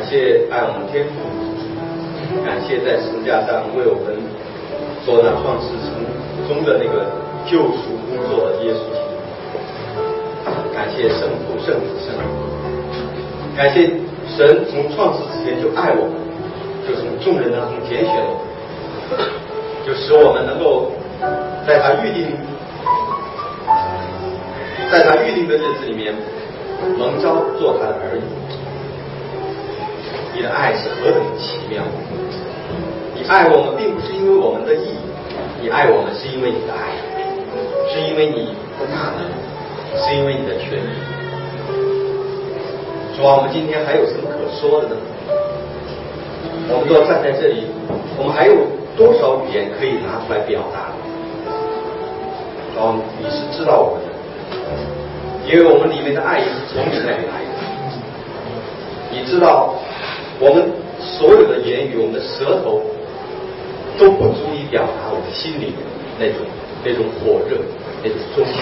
谢爱我们天父，感谢在十字架上为我们做那创世中的那个救赎工作的耶稣基督，感谢圣父、圣子、圣灵，感谢神从创世之前就爱我们，就从众人当中拣选我们，就使我们能够在他预定的日子里面蒙召做他的儿女。你的爱是何等奇妙！你爱我们并不是因为我们的义，你爱我们是因为你的爱，是因为你的大能，是因为你的权利。主啊，我们今天还有什么可说的呢？我们都要站在这里，我们还有多少语言可以拿出来表达？主啊，你是知道我们的，因为我们里面的爱也是从你那里来的。你知道我们所有的言语，我们的舌头都不足以表达我们心里那种火热，那种忠心。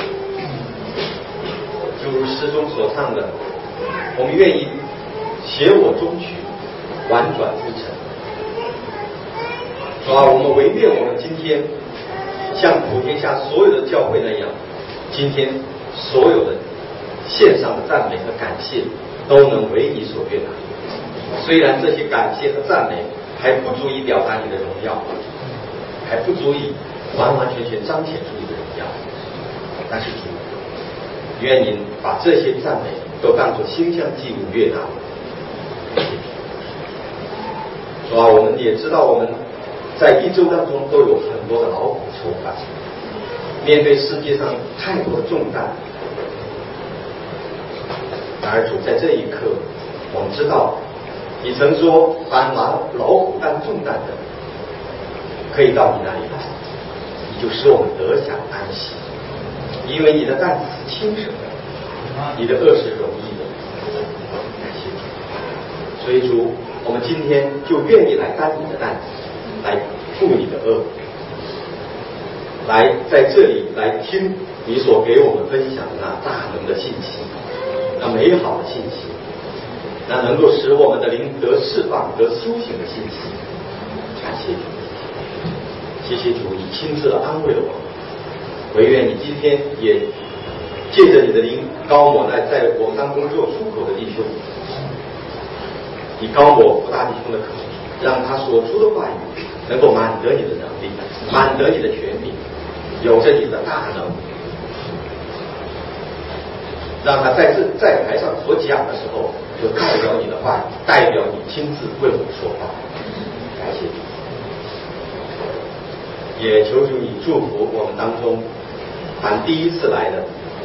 就如诗中所唱的，我们愿意写我中曲，婉转不成。主啊，我们唯愿我们今天像普天下所有的教会那样，今天所有的线上的赞美和感谢都能为你所悦纳。虽然这些感谢和赞美还不足以表达你的荣耀，还不足以完完全全彰显出你的荣耀，但是主，愿您把这些赞美都当作馨香祭物悦纳。主啊，我们也知道我们在一周当中都有很多的劳苦愁烦，面对世界上太多的重担。然而主，在这一刻，我们知道你曾说凡劳苦担重担的，可以到你那里来，你就使我们得享安息，因为你的担子是轻省的，你的恶是容易的。感谢主，所以主，我们今天就愿意来担你的担子，来负你的恶，来在这里来听你所给我们分享的那大能的信息，那美好的信息，那能够使我们的灵得释放、得苏醒的信息。感谢主，谢谢主，你亲自安慰了我们。唯愿你今天也借着你的灵高抹那在我们当中做出口的弟兄，你高抹福大弟兄的口，让他所出的话语能够满得你的能力，满得你的权柄，有着你的大能，让他在台上所讲的时候，就代表你的话，代表你亲自为我们说话。感谢主，也求主你祝福我们当中凡第一次来的，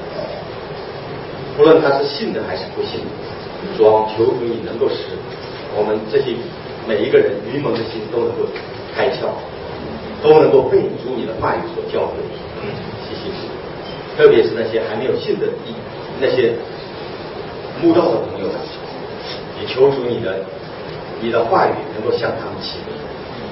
无论他是信的还是不信的，主啊，求主你能够使我们这些每一个人愚蒙的心都能够开窍，都能够被主你的话语所教诲。谢谢主，特别是那些还没有信的那些慕道的朋友们，也求主你的话语能够向他们启示，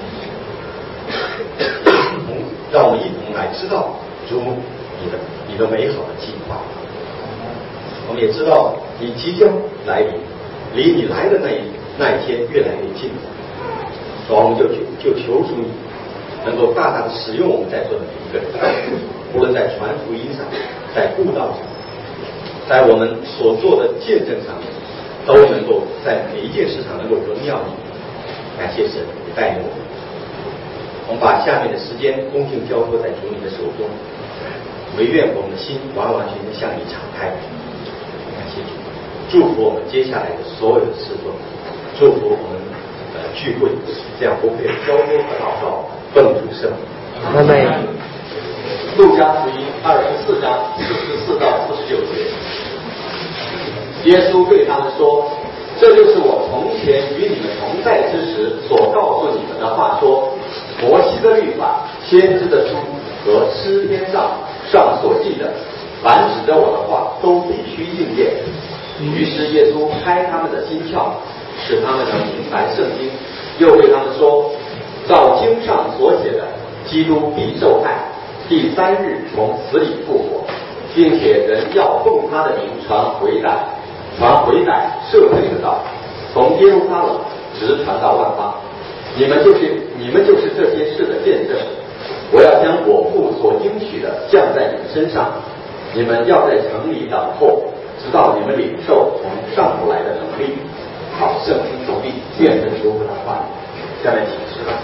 让我们一同来知道主你的美好的计划。我们也知道你即将来临，离你来的那一天越来越近了，所以我们就求主你能够大大的使用我们在座的每一个人，无论在传福音上，在布道上，在我们所做的见证上面，都能够在每一件事上能够荣耀你。感谢神带领我们，我们把下面的时间恭敬交托在主你的手中，唯愿我们的心完完全全向你敞开。感谢主，祝福我们接下来的所有的事工，祝福我们聚会，这样不会交托和祷告奉主圣名。 阿们。 路加福音24章44到49节，耶稣对他们说：“这就是我从前与你们同在之时所告诉你们的话，说摩西的律法、先知的书和诗篇上所记的，凡指着我的话，都必须应验。”于是耶稣开他们的心窍，使他们能明白圣经，又对他们说：“照经上所写的，基督必受害，第3日从死里复活，并且人要奉他的名传回改赦罪的道， 从耶路撒冷直传到万邦。你们就是这些事的见证。我要将我父所应许的降在你们身上，你们要在城里等候，直到你们领受从上头来的能力。好，圣经读毕，见证说出来话语。下面请示吧。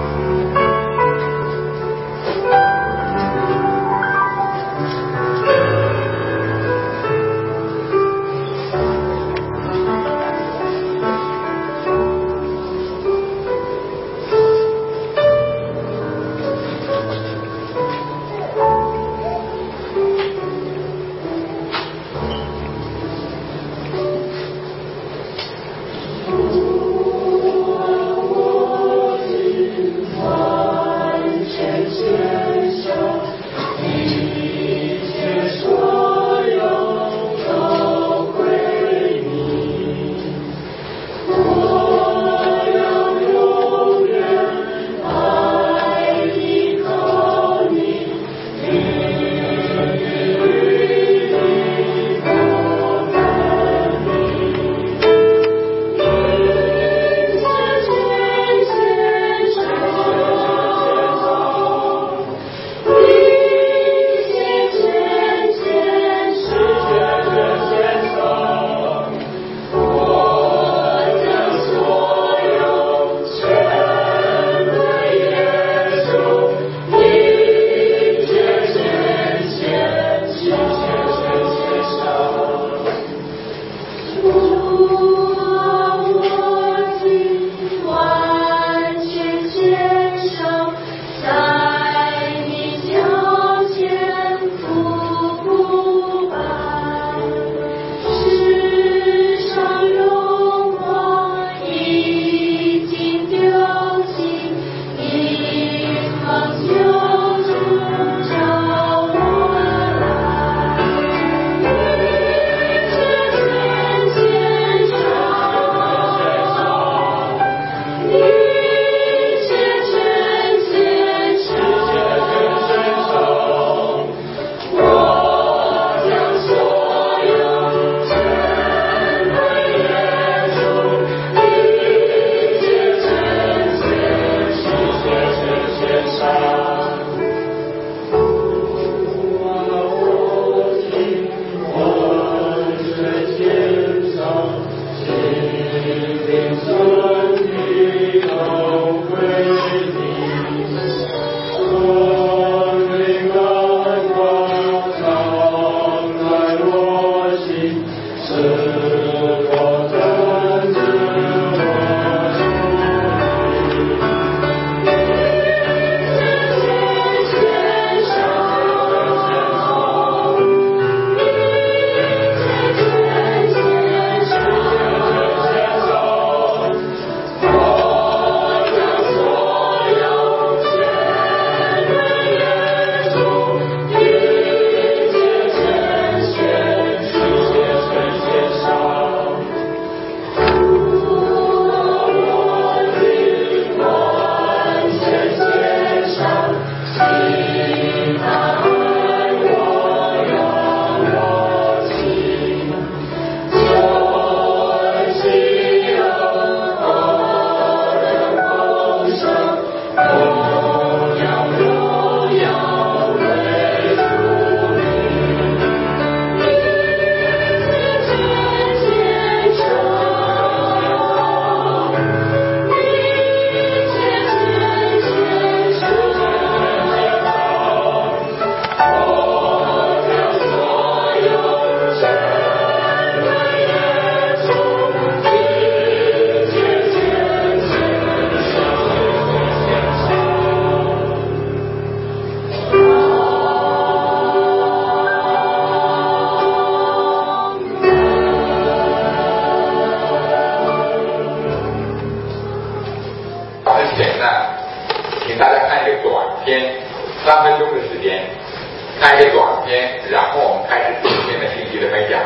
看一个短片，然后我们开始今天的信息的分享。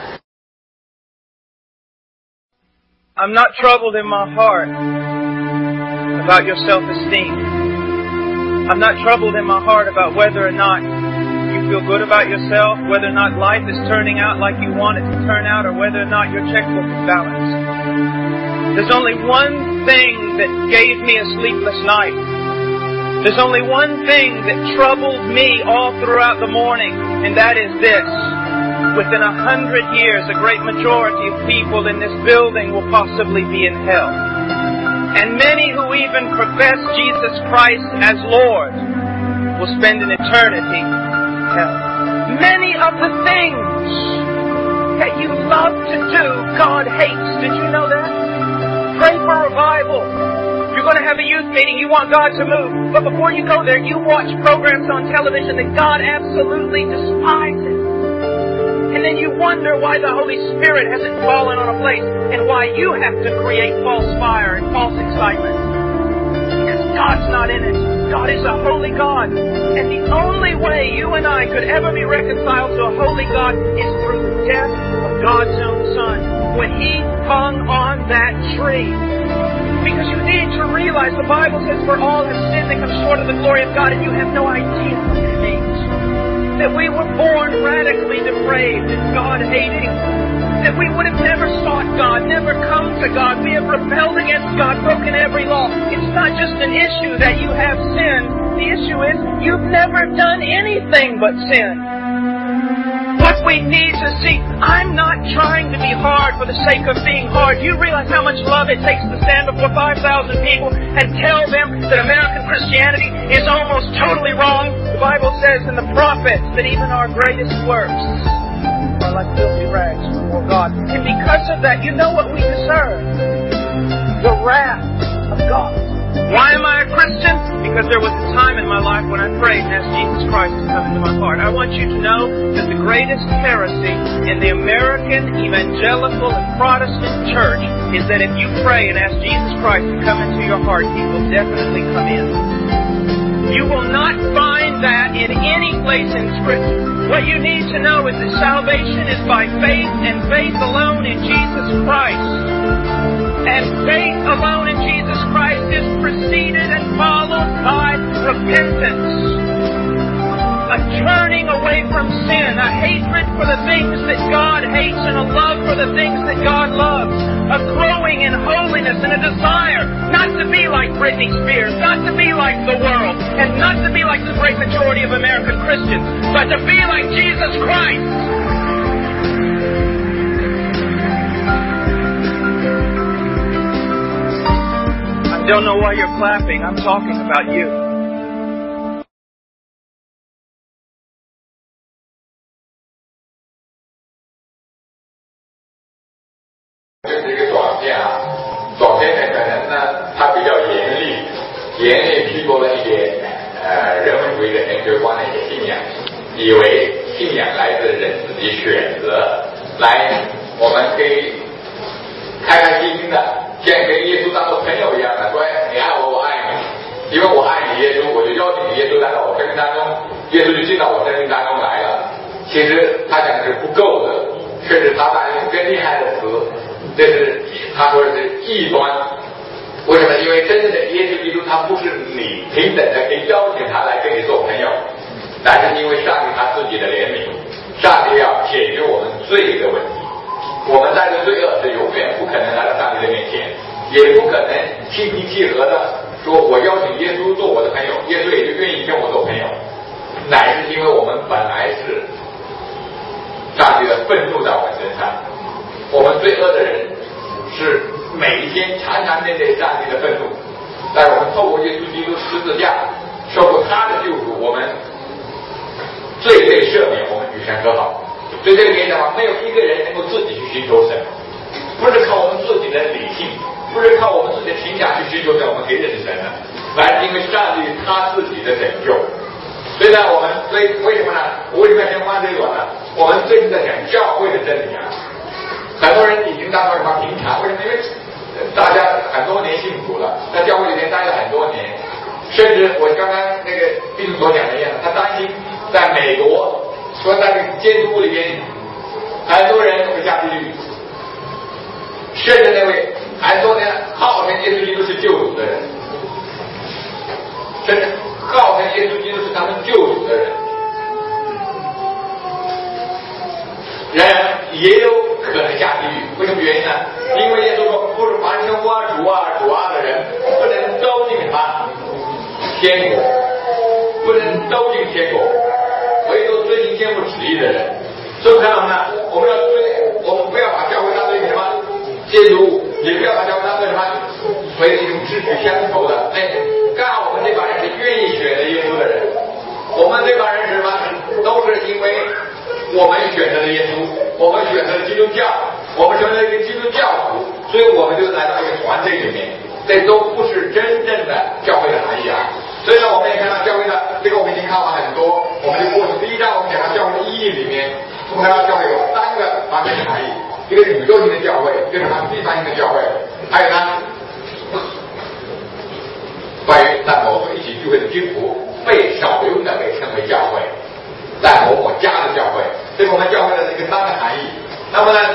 I'm not troubled in my heart about your self-esteem. I'm not troubled in my heart about whether or not you feel good about yourself, whether or not life is turning out like you want it to turn out, or whether or not your checkbook is balanced. There's only one thing that gave me a sleepless night. There's only one thing that troubled me all throughout the morning, and that is this. Within 100 years, a great majority of people in this building will possibly be in hell. And many who even profess Jesus Christ as Lord will spend an eternity in hell. Many of the things that you love to do, God hates. Did you know that? Pray for revival. You're going to have a youth meeting. You want God to move. But before you go there, you watch programs on television that God absolutely despises. And then you wonder why the Holy Spirit hasn't fallen on a place and why you have to create false fire and false excitement. Because God's not in it. God is a holy God. And the only way you and I could ever be reconciled to a holy God is through the death of God's own Son. When He hung on that tree. Because you need to realize the Bible says, for all have sinned and come short of the glory of God, and you have no idea what it means. That we were born radically depraved and God-hating. That we would have never sought God, never come to God. We have rebelled against God, broken every law. It's not just an issue that you have sinned. The issue is you've never done anything but sin. What we need to see, I'm not trying to be hard for the sake of being hard. You realize how much love it takes to stand before 5,000 people and tell them that American Christianity is almost totally wrong? The Bible says in the prophets that even our greatest works are like filthy rags before God. And because of that, you know what we deserve? The wrath of God. Why am I a Christian? Because there was a time in my life when I prayed and asked Jesus Christ to come into my heart. I want you to know that the greatest heresy in the American evangelical and Protestant church is that if you pray and ask Jesus Christ to come into your heart, He will definitely come in. You will not find that in any place in Scripture. What you need to know is that salvation is by faith and faith alone in Jesus Christ. And faith alone in Jesus Christ is preceded and followed by repentance. A turning away from sin, a hatred for the things that God hates and a love for the things that God loves. A growing in holiness and a desire not to be like Britney Spears, not to be like the world, and not to be like the great majority of American Christians, but to be like Jesus Christ. I don't know why you're clapping. I'm talking about you. 就是一个短片啊，短片呢可能呢它比较严厉批驳了一些人文主义的研究观的一些信仰，以为信仰来自人自己选择，来我们可以开开心心的。像跟耶稣当做朋友一样的，说你爱我，我爱你，因为我爱你耶稣，我就邀请你耶稣来到我生命当中，耶稣就进到我生命当中来了。其实他讲的是不够的，甚至他把用更厉害的词，这是他说的是异端。为什么？因为真正的耶稣基督他不是你平等的可以邀请他来跟你做朋友，但是因为上帝他自己的怜悯，上帝要解决我们罪的问题。我们带着罪恶是永远不可能来到上帝的面前，也不可能心平气和的说我邀请耶稣做我的朋友，耶稣也就愿意跟我做朋友，乃是因为我们本来是上帝的愤怒在我们身上，我们罪恶的人是每一天常常面对上帝的愤怒，但是我们透过耶稣基督十字架受过他的救赎，我们罪被赦免，我们与神和好。所以这里面讲嘛，没有一个人能够自己去寻求神，不是靠我们自己的理性，不是靠我们自己的情感去寻求神，我们可以认识神的，而是因为上帝他自己的拯救。所以呢，所以为什么呢？我为什么要先花这一段呢？我们最近在讲教会的真理啊，很多人已经当做什么平常？为什么？因为大家很多年信主了，在教会里面待了很多年，甚至我刚刚那个弟兄所讲的一样，他担心在美国。说在这个监督里面，很多人会下地狱，甚至那位很多人号称耶稣基督是救主的人，甚至号称耶稣基督是他们救主的人，人也有可能下地狱。为什么原因呢？因为耶稣说，不是凡生我天国，不能都进天国，唯独遵行天父旨意的人。所以看到呢，我们不要把教会当作一个什么监督，也不要把教会当作什么为一种志趣相投的。刚好我们这帮人是愿意选择耶稣的人，我们这帮人是什么？都是因为我们选择了耶稣，我们选择了基督教，我们成为了一个基督教徒，所以我们就来到一个团队里面。这都不是真正的教会的含义啊。所以呢，我们也看到教会的这个，我们已经看完很多。我们就过去第一章，我们讲到教会的意义里面，我们看到教会有3个方面的含义：一个是宇宙性的教会，一个是地方性的教会，还有呢，关于在某处一起聚会的基督徒被少用的被称为教会，在某某家的教会，这是我们教会的这个3个含义。那么呢，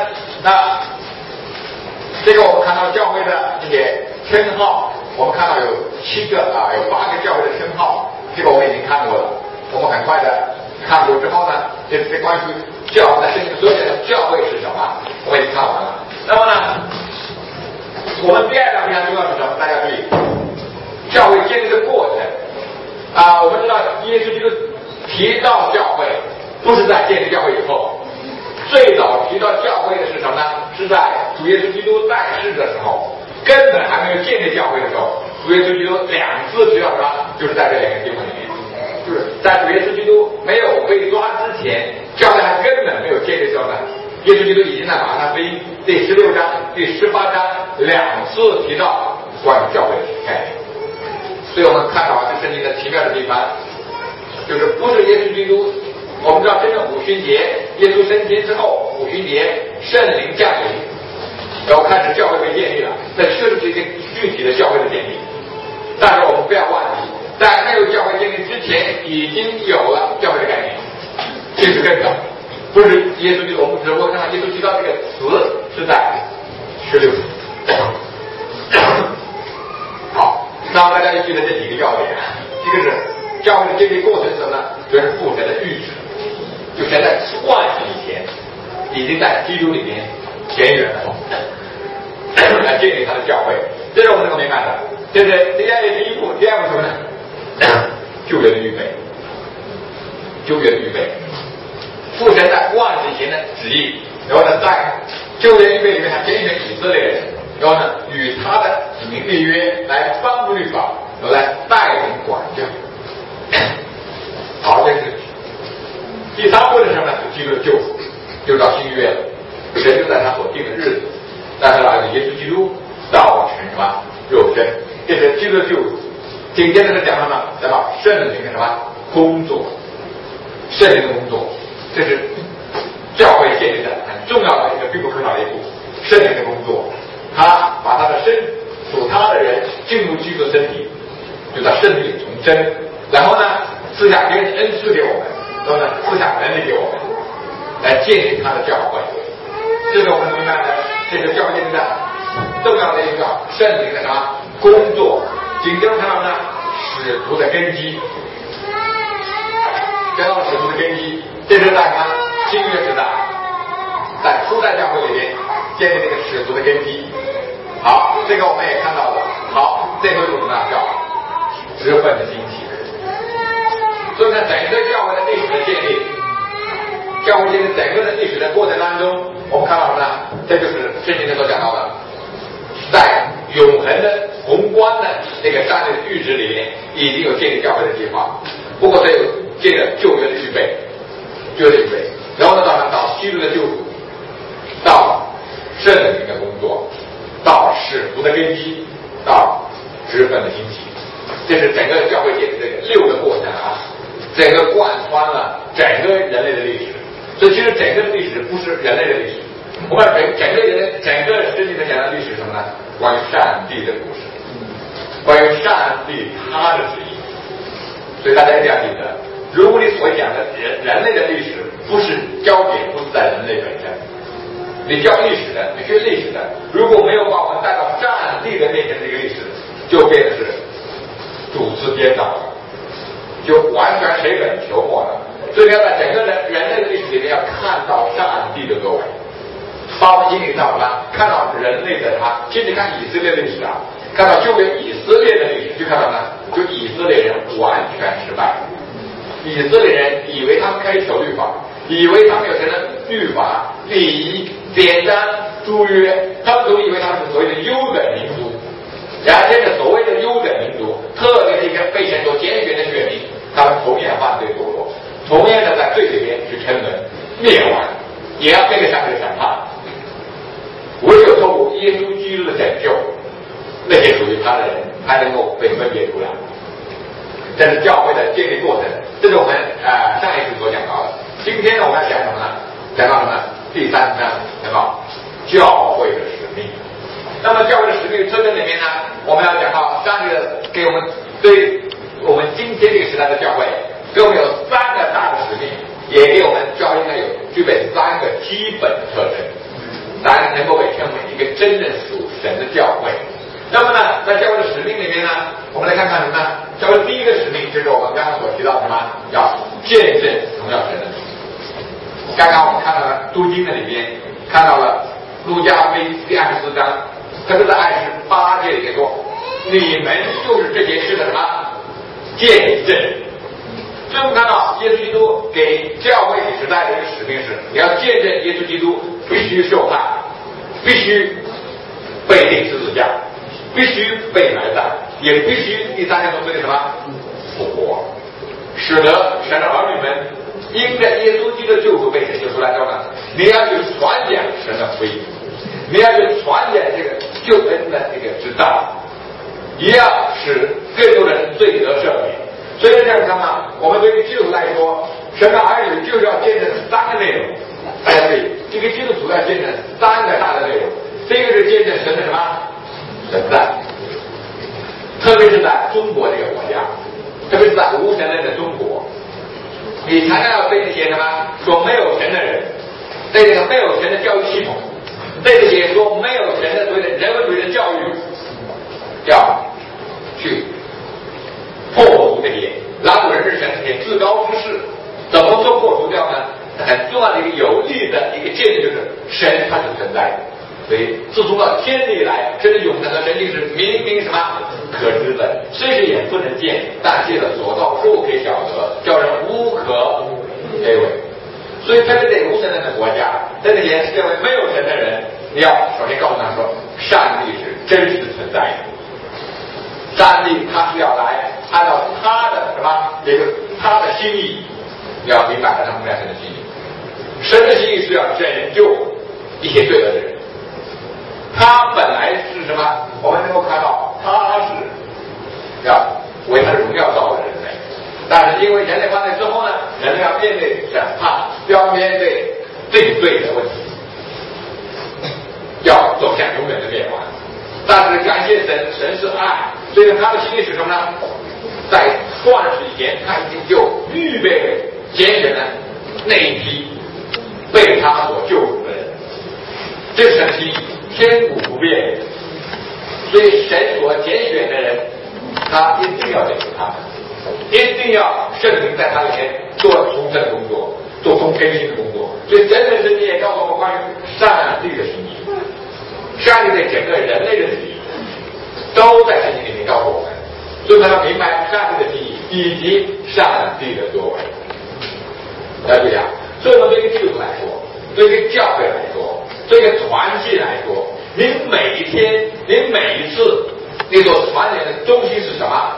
这个我们看到教会的这些称号，我们看到有7个有8个教会的称号，这个我们已经看过了。我们很快的看过之后呢，这关于教会的圣经所讲的教会是什么，我们已经看完了。那么呢，我们第2章非常重要是什么？大家注意，教会建立的过程我们知道耶稣基督提到教会，不是在建立教会以后。最早提到教会的是什么呢？是在主耶稣基督在世的时候，根本还没有建立教会的时候，主耶稣基督2次提到什么？就是在这2个经文里面，就是在主耶稣基督没有被抓之前，教会还根本没有建立的时候呢，耶稣基督已经在马太福音第16章、第18章2次提到关于教会的概念。所以我们看到这圣经的奇妙的地方，就是不是耶稣基督。我们知道，真正五旬节，耶稣升天之后，五旬节圣灵降临，然后开始教会被建立了。这确实是一个具体的教会的建立。但是我们不要忘记，在没有教会建立之前，已经有了教会的概念，这是更早。不是耶稣基督，我们只不过看到耶稣提到这个词是在16节。好，那大家就记得这几个要点。一个是教会的建立过程是什么呢？就是父神的预旨。就现在万世以前，已经在基督里面田园了，来建立他的教会，这是我们能够明白的。这是第一步，第2步什么呢？救援的预备，救援的预备，父神在万世以前的旨意，然后呢，在救援预备里面，他拣选以色列人，然后呢，与他的子民立约，来颁布律法，然后来带领管教。好，这是第3步是什么呢？基督的救赎，就到新约了。神就在他所定的日子，让他来的耶稣基督道成什么肉身，这是基督的救赎。紧接着是讲什么？讲到圣灵的什么工作？圣灵的工作，这是教会建立的很重要的一个必不可少的一步。圣灵的工作，他把他的属他的人进入基督的身体，就在圣灵里重生，然后呢，赐下别人恩赐给我们。然后呢，赐下能力给我们，来建立他的教会。这是我们明白的，这是教会建立的重要的一个圣灵的什么工作。紧接着看到呢，使徒的根基，讲到使徒的根基，这是在新约时代，在初代教会里面建立这个使徒的根基。好，这个我们也看到了。好，这回我们叫职分的兴起。所以呢，整个教会的历史的建立，教会建立整个的历史的过程当中，我们看到什么呢？这就是圣经里所讲到的，在永恒的宏观的这个上帝的预旨里面，已经有建立教会的计划。不过，这有这个救援的预备，救援的预备，然后呢，到基督的救赎，到圣灵的工作，到使徒的根基，到职分的兴起，这是整个教会建立这个6个过程啊。整个贯穿了整个人类的历史，所以其实整个历史不是人类的历史，我们整个世界的讲的历史是什么呢？关于上帝的故事，关于上帝他的旨意。所以大家一定要记得，如果你所讲的人类的历史不是焦点不是在人类本身，你教历史的，你学历史的，如果没有把我们带到上帝的面前的这个历史，就变得是主次颠倒了。就完全谁本求末了。所以要在整个人类的历史里面要看到上帝的作为，把我们引领到了看到人类的他，其实看以色列的历史啊，看到救援以色列的历史，就看到呢就以色列人完全失败。以色列人以为他们可以守律法，以为他们有神的律法、礼仪、典章、诸约，他们都以为他们是所谓的优等民族。然而，这个所谓的优等民族，特别是一个被神所拣选的选民，他们同样犯罪堕落，同样的在罪里面去沉沦灭亡，也要面对上帝的审判。唯有透过耶稣基督的拯救，那些属于他的人才能够被分别出来。这是教会的建立过程，这是我们上一次所讲到的。今天呢，我们要讲什么呢？讲到什么呢？第3章讲到教会的使命。那么教会的使命特征里面呢，我们要讲到上帝的给我们对我们今天这个时代的教会，给我们有3个大的使命，也给我们教会应该有具备3个基本特征，才能够被称为一个真正属神的教会。那么呢，在教会的使命里面呢，我们来看看什么呢？教会第一个使命就是我们刚刚所提到的什么？要见证荣耀神的名。刚刚我们看到了读经的里边，看到了路加福音第24章，特别在28节里面说，你们就是这些事的什么见证。所以我们看到耶稣基督给教会时代的一个使命是，你要见证耶稣基督必须受害，必须被钉十字架，必须被埋葬，也必须第3天中这个什么复活，使得神的儿女们因着耶稣基督的救赎被拯救出来之后呢，你要去传讲神的福音，你要去传讲这个救恩的这个之道，也要使更多人罪得赦免。所以这样看嘛，我们对于基督徒来说，神的儿女就是要见证3个内容。大家注意，这个基督徒要见证3个大的内容。第一个是见证神的什么存在，特别是在中国这个国家，特别是在无神论的中国，你常常要对那些什么说没有神的人，对这个没有神的教育系统，对这些说没有神的所谓的人文主义的教育，要去破除这些拉古人日神这些至高之事，怎么做破除掉呢？很重要的一个有力的一个见证就是神它是存在的。所以自从到天地来，神的永恒和神性是明明什么可知的，虽是眼不能见，但借着所造物可以晓得，叫人无可推诿。所以特别在无神论的国家，在那些认为没有神的人，你要首先告诉他说，上帝是真实存在的，上帝他是要来按照他的什么这个他的心意，你要明白他明白神的心意。神的心意是要拯救一些罪恶的人，他本来是什么？我们能够看到他是要为他的荣耀造的人类，但是因为人类犯罪之后呢，人类要面对审判，要面对定罪的问题，要走向永远的灭亡。但是感谢神，神是爱，所以他的心意是什么呢？在创世以前，他已经就预备拣选了那一批被他所救赎的人，这是神的心意，天古不变。所以神所拣选的人，他一定要拯救他们，一定要圣灵在他里面做重生的工作，做重更新的工作。所以真正圣经也告诉我们关于上帝的心意，上帝对整个人类的旨意都在圣经里面告诉我们，所以我们要明白上帝的心意以及上帝的作为。了解啊？所以我们对一个基督徒来说，对一个教会来说，对一个团体来说，您每一天，您每一次，你所传讲的中心是什么？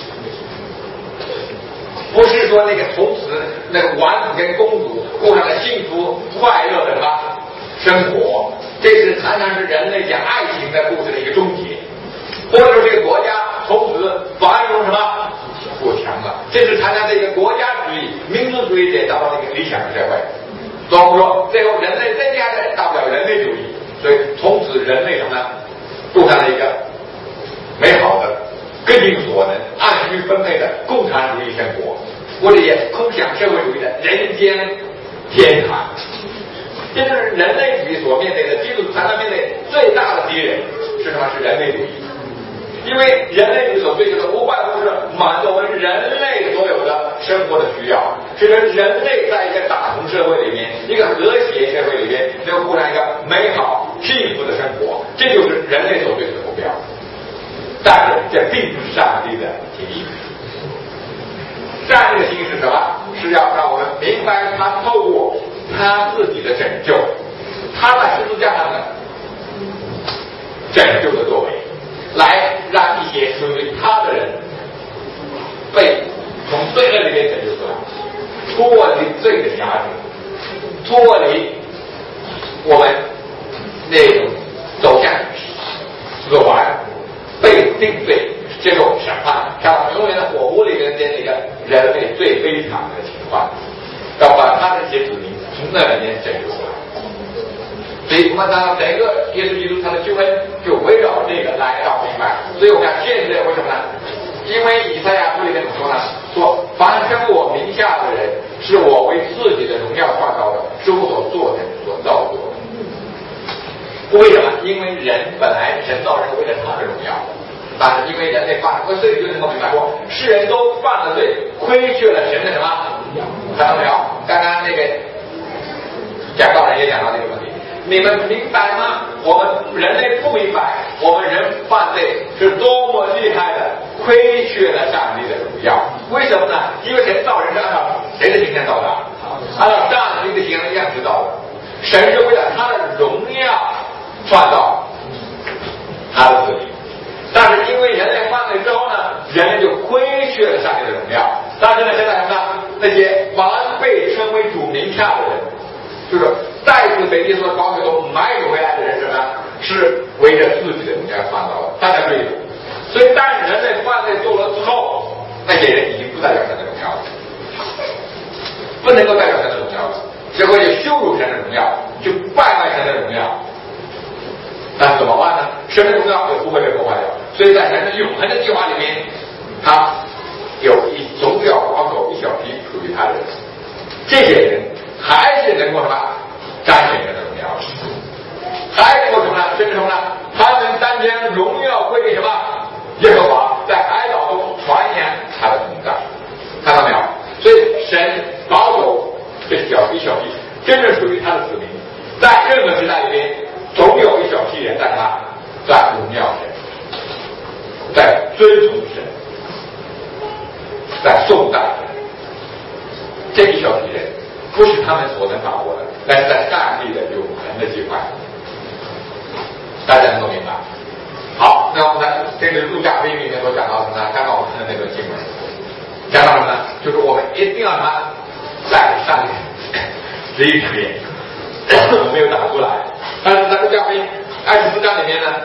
不是说那个从此那个王子跟公主过上了幸福快乐的什么生活，这是常常是人类讲爱情的故事的一个终结，或者说这个国家从此繁荣什么富强了，这是常常这个国家主义、民族主义者达到这个理想的社会。所以我们说，最后人类增加的大不了人类主义，所以从此人类什么呢，过上了一个美好的、各尽所能、按需分配的共产主义生活，或者也空想社会主义的人间天堂。这就是人类主义所面对的，基督徒常常面对最大的敌人是什么？是人类主义。因为人类主义所追求的无外乎是满足我们人类所有的生活的需要，使得人类在一个大同社会里面，一个和谐社会里面，能够过上一个美好幸福的生活，这就是人类所追求的目标。 但是这并不是上帝的心意。上帝的心意是什么？是要让我们明白他透过他自己的拯救，他在十字架上的拯救的作为，来让一些属于他的人被从罪恶里面拯救出来，脱离罪的辖制，脱离我们那种走向死亡、被定罪、接受审判、跳到永远的火湖里面的那个人类最悲惨的情况，要把他的一些子民从那里面拯救出来。所以我们看到整个耶稣基督他的救恩就围绕这个来到明白。所以我们要见证，为什么呢？因为以赛亚书里面怎么说呢？说凡称我名下的人，是我为自己的荣耀创造的，是我所做的、所造作的。为什么？因为人本来神造人为了他的荣耀，但是因为人类犯了，所以就能够明白说，世人都犯了罪，亏缺了神的什么？看到没有？刚刚那个讲道人也讲到这个问题。你们明白吗？我们人类不明白，我们人犯罪是多么厉害的，亏缺了上帝的荣耀。为什么呢？因为神造人是按照谁的形象造的？按照上帝的形象样式造的。神是为了他的荣耀创造他的子民，但是因为人类犯罪之后呢，人类就亏缺了上帝的荣耀。但是呢，现在什么呢？那些完被称为主名下的人，就是再次被耶稣的宝血中买回来的人，什么？是围着自己的荣耀创造的，大家注意。所以，当人类犯罪做了之后，那些人已经不代表神的荣耀了，不能够代表神的荣耀了，结果就羞辱神的荣耀，就败坏神的荣耀。但是怎么办呢？神的荣耀也不会被破坏掉。所以在神的永恒的计划里面，他总要保守一小批属于他的人，这些人还是能够什么彰显神的荣耀，还能够什么呢？甚至什么呢？他们当将荣耀归给什么？耶和华，在海岛中传扬他的同在，看到没有？所以神保守这一小批真正属于他的子民，在任何时代里面，总有一小批人在什么？在荣耀神，在尊崇神，在颂赞神。这一小批人不是他们所能把握的，但是在上帝的永恒的计划，大家能够明白。好，那我们看这个路加福音里面所讲到什么呢？刚刚我们看的那段经文，讲到什么呢？就是我们一定要什么，在上帝里面，我没有打出来，但是在路加福音24章里面呢，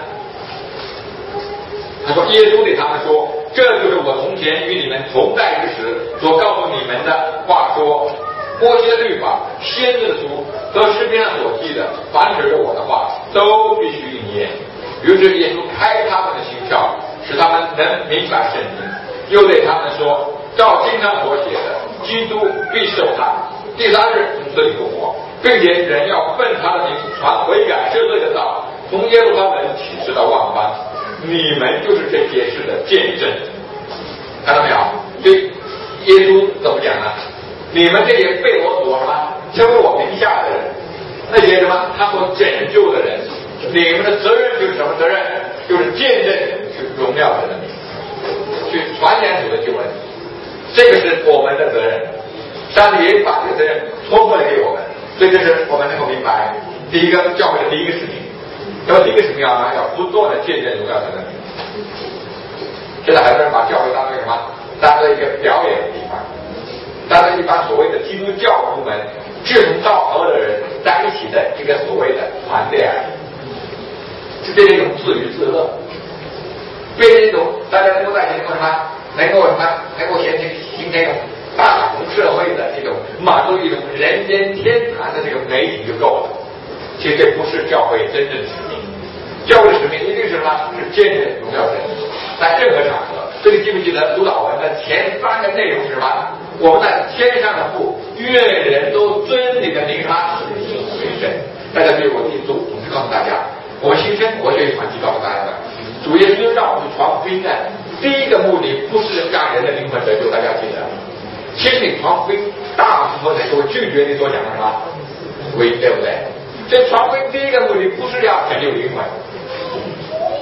他说耶稣对他们说，这就是我从前与你们同在之时所告诉你们的话说，摩西的律法、先知的书和诗篇上所记的，凡指着我的话，都必须应验。于是耶稣开他们的心窍，使他们能明白圣经，又对他们说，照经上所写的，基督必受害，第3日从死里复活，并且人要奉他的名传悔改赦罪的道，从耶路撒冷启示到万邦。你们就是这些事的见证，看到没有？所以耶稣怎么讲呢？你们这些被我所什么称为我名下的人，那些什么他所拯救的人，你们的责任就是什么责任？就是见证去荣耀神的名，去传扬主的救恩，这个是我们的责任。上帝也把这个责任托付了给我们，所以这是我们能够明白第一个教会的第一个使命。那么第一个使命呢，要不断的见证荣耀神的名。现在很多人把教会当成什么？当成一个表演的地方，当成一帮所谓的基督教徒们志同道合的人在一起的一个所谓的团队而已，是变成一种自娱自乐，变成一种大家能够在一起能够什么？能够形成一种大同社会的这种满足一种人间天堂的这个美景就够了。其实这不是教会真正的使命，教会的使命一定是什么？是见证荣耀神，在任何场合。这里记不记得主导文的前3个内容是什么？我们在天上的父，愿人都尊你的名他为圣。大家对我总是告诉大家，我们新生活学传记告诉大家的，主耶稣让我们传福音的第一个目的不是让人的灵魂得救，大家记得。其实你传福音，大部分人都会拒绝你所讲的什么福音，对不对？所以传福音第一个目的不是要拯救灵魂，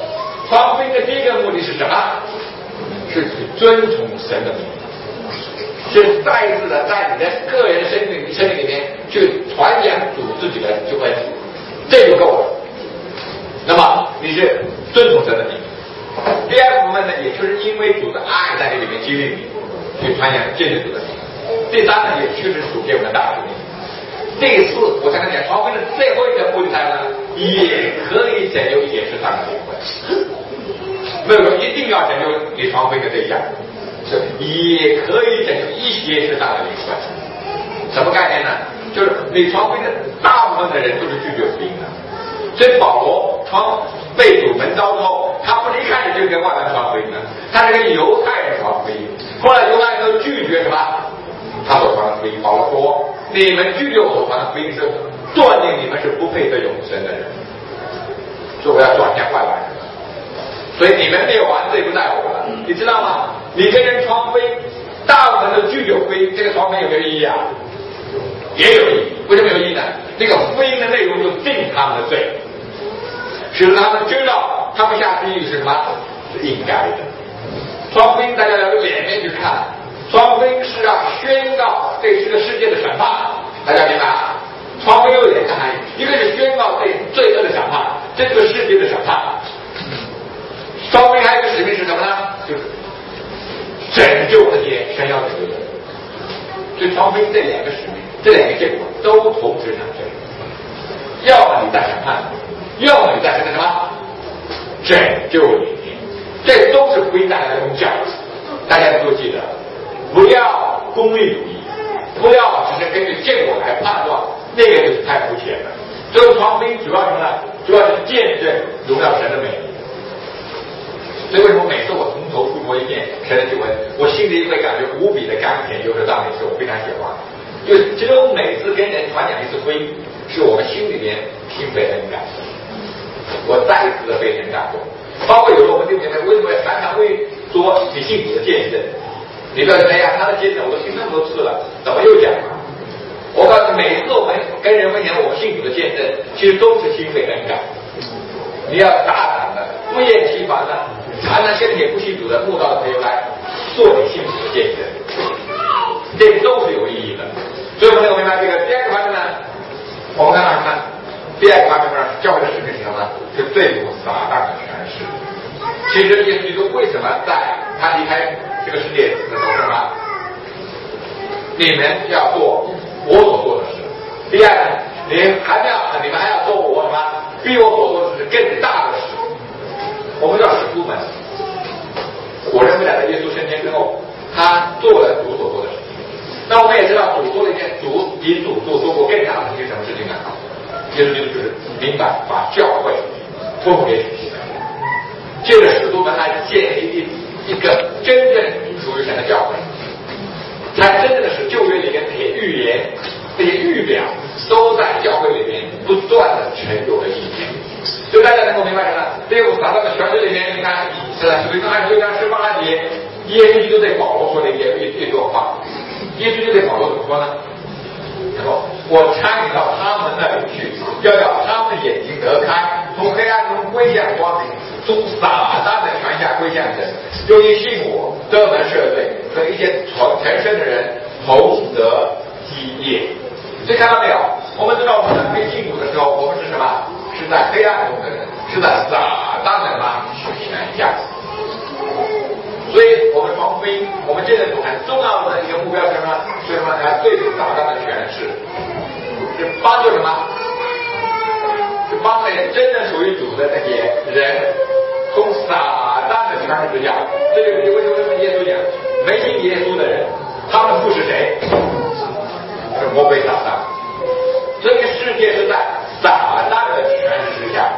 传福音的第一个目的是什么？是去遵从神的命令，是再一次的在你的个人生命里面去传扬主自己的救恩，这就够了。那么你是遵从神的命令。第二部分呢，也就是因为主的爱在你里面激励你去传扬见证主的命令。第三呢，也确实主给我们的大使命。第四，我想跟你讲，传福音的最后一个目的呢，也可以拯救一些世上的灵魂。没有一定要拯救你传福音的对象，也可以拯救一些世上的灵魂。什么概念呢？就是你传福音的大部分的人都是拒绝福音的。所以保罗被主门招之后，他不是一开始就跟外人传福音的，他是跟犹太人传福音。后来犹太人都拒绝什么？他所传的福音。保罗说：“你们拒绝我所传的福音，是断定你们是不配得永生的人。”所以我要转向外来人。所以你们没有完，罪不在我了，你知道吗？你跟人传福音，大部分都拒绝福音，这个传福音有没有意义啊？也有意义。为什么有意义呢？这个福音的内容就定他们的罪，使得他们知道他们下地狱是什么？是应该的。传福音大家要有两面去看，传福音是要宣告对这个世界的审判，大家明白啊？传福音有两个含义，一个是宣告对罪恶的审判，这个世界的审判。传福音还有一个使命是什么呢？就是拯救这些神要拯救的人。所以传福音这两个使命，这两个结果都同时产生。要么你在审判，要么你在什么拯救里面，这都是福音带来的功效。大家都记得，不要功利主义，不要只是根据结果来判断，那个就是太肤浅了。所以传福音主要什么呢？主要是见证荣耀神的美。所以为什么每次我从头述说一遍神的救恩，我心里会感觉无比的甘甜，就是当每次我非常喜欢。就是只有每次跟人传讲一次福音，是我们心里边心被恩感，我再一次的被人感动。包括有时候我们弟兄姐妹为什么常常会说你信主的见证，你不要说哎呀他的见证我都听那么多次了，怎么又讲了？我告诉你，每次我们跟人分享我信主的见证，其实都是心被恩感。你要大胆的、不厌其烦的，常常跟那些不信主的慕道的朋友来做你信主的见证，这个都是有意义的。所以我们能够明白这个第二个方面呢，我们看到什么？第二个方面呢，教会的使命是什么呢？是对付撒旦的权势。其实耶稣基督为什么在他离开这个世界的时候什么？你们要做我所做的事。第二呢，你们还要做我什么？比我所做的事更大的事。我们叫使徒们。我认为来到耶稣升天之后，他做了主所做的事情。那我们也知道，主做了一件比主做过更大的一件什么事情呢？耶稣基督就是明白把教会托付给主。借着使徒们来建立一个真正属于神的教会，才真正的使旧约里面这些预言、这些预表都在教会里面不断的成就了一天。所以大家能够明白什么？对付撒旦的权势里面，你看是使徒行26章18节，耶稣基督对保罗说的一段话。耶稣就对保罗怎么说呢？他说：“我差你到他们那里去，要叫他们的眼睛得开，从黑暗中归向光明，从撒旦的权下归向神，由于信我，得能赦罪，和一些成圣的人同得基业。”所以看到没有？我们知道我们没信主的时候，我们是什么？是在黑暗中的人，是在撒旦的什么权下。所以我们传福音，我们现在很重要的一个目标是什么？是什么？来对付撒旦的权势，是帮助什么？是帮助真正属于主的那些人，从撒旦的权势之下。这就是为什么耶稣讲，没信耶稣的人，他们父是谁？是魔鬼撒旦。这个世界是在撒旦的权势之下。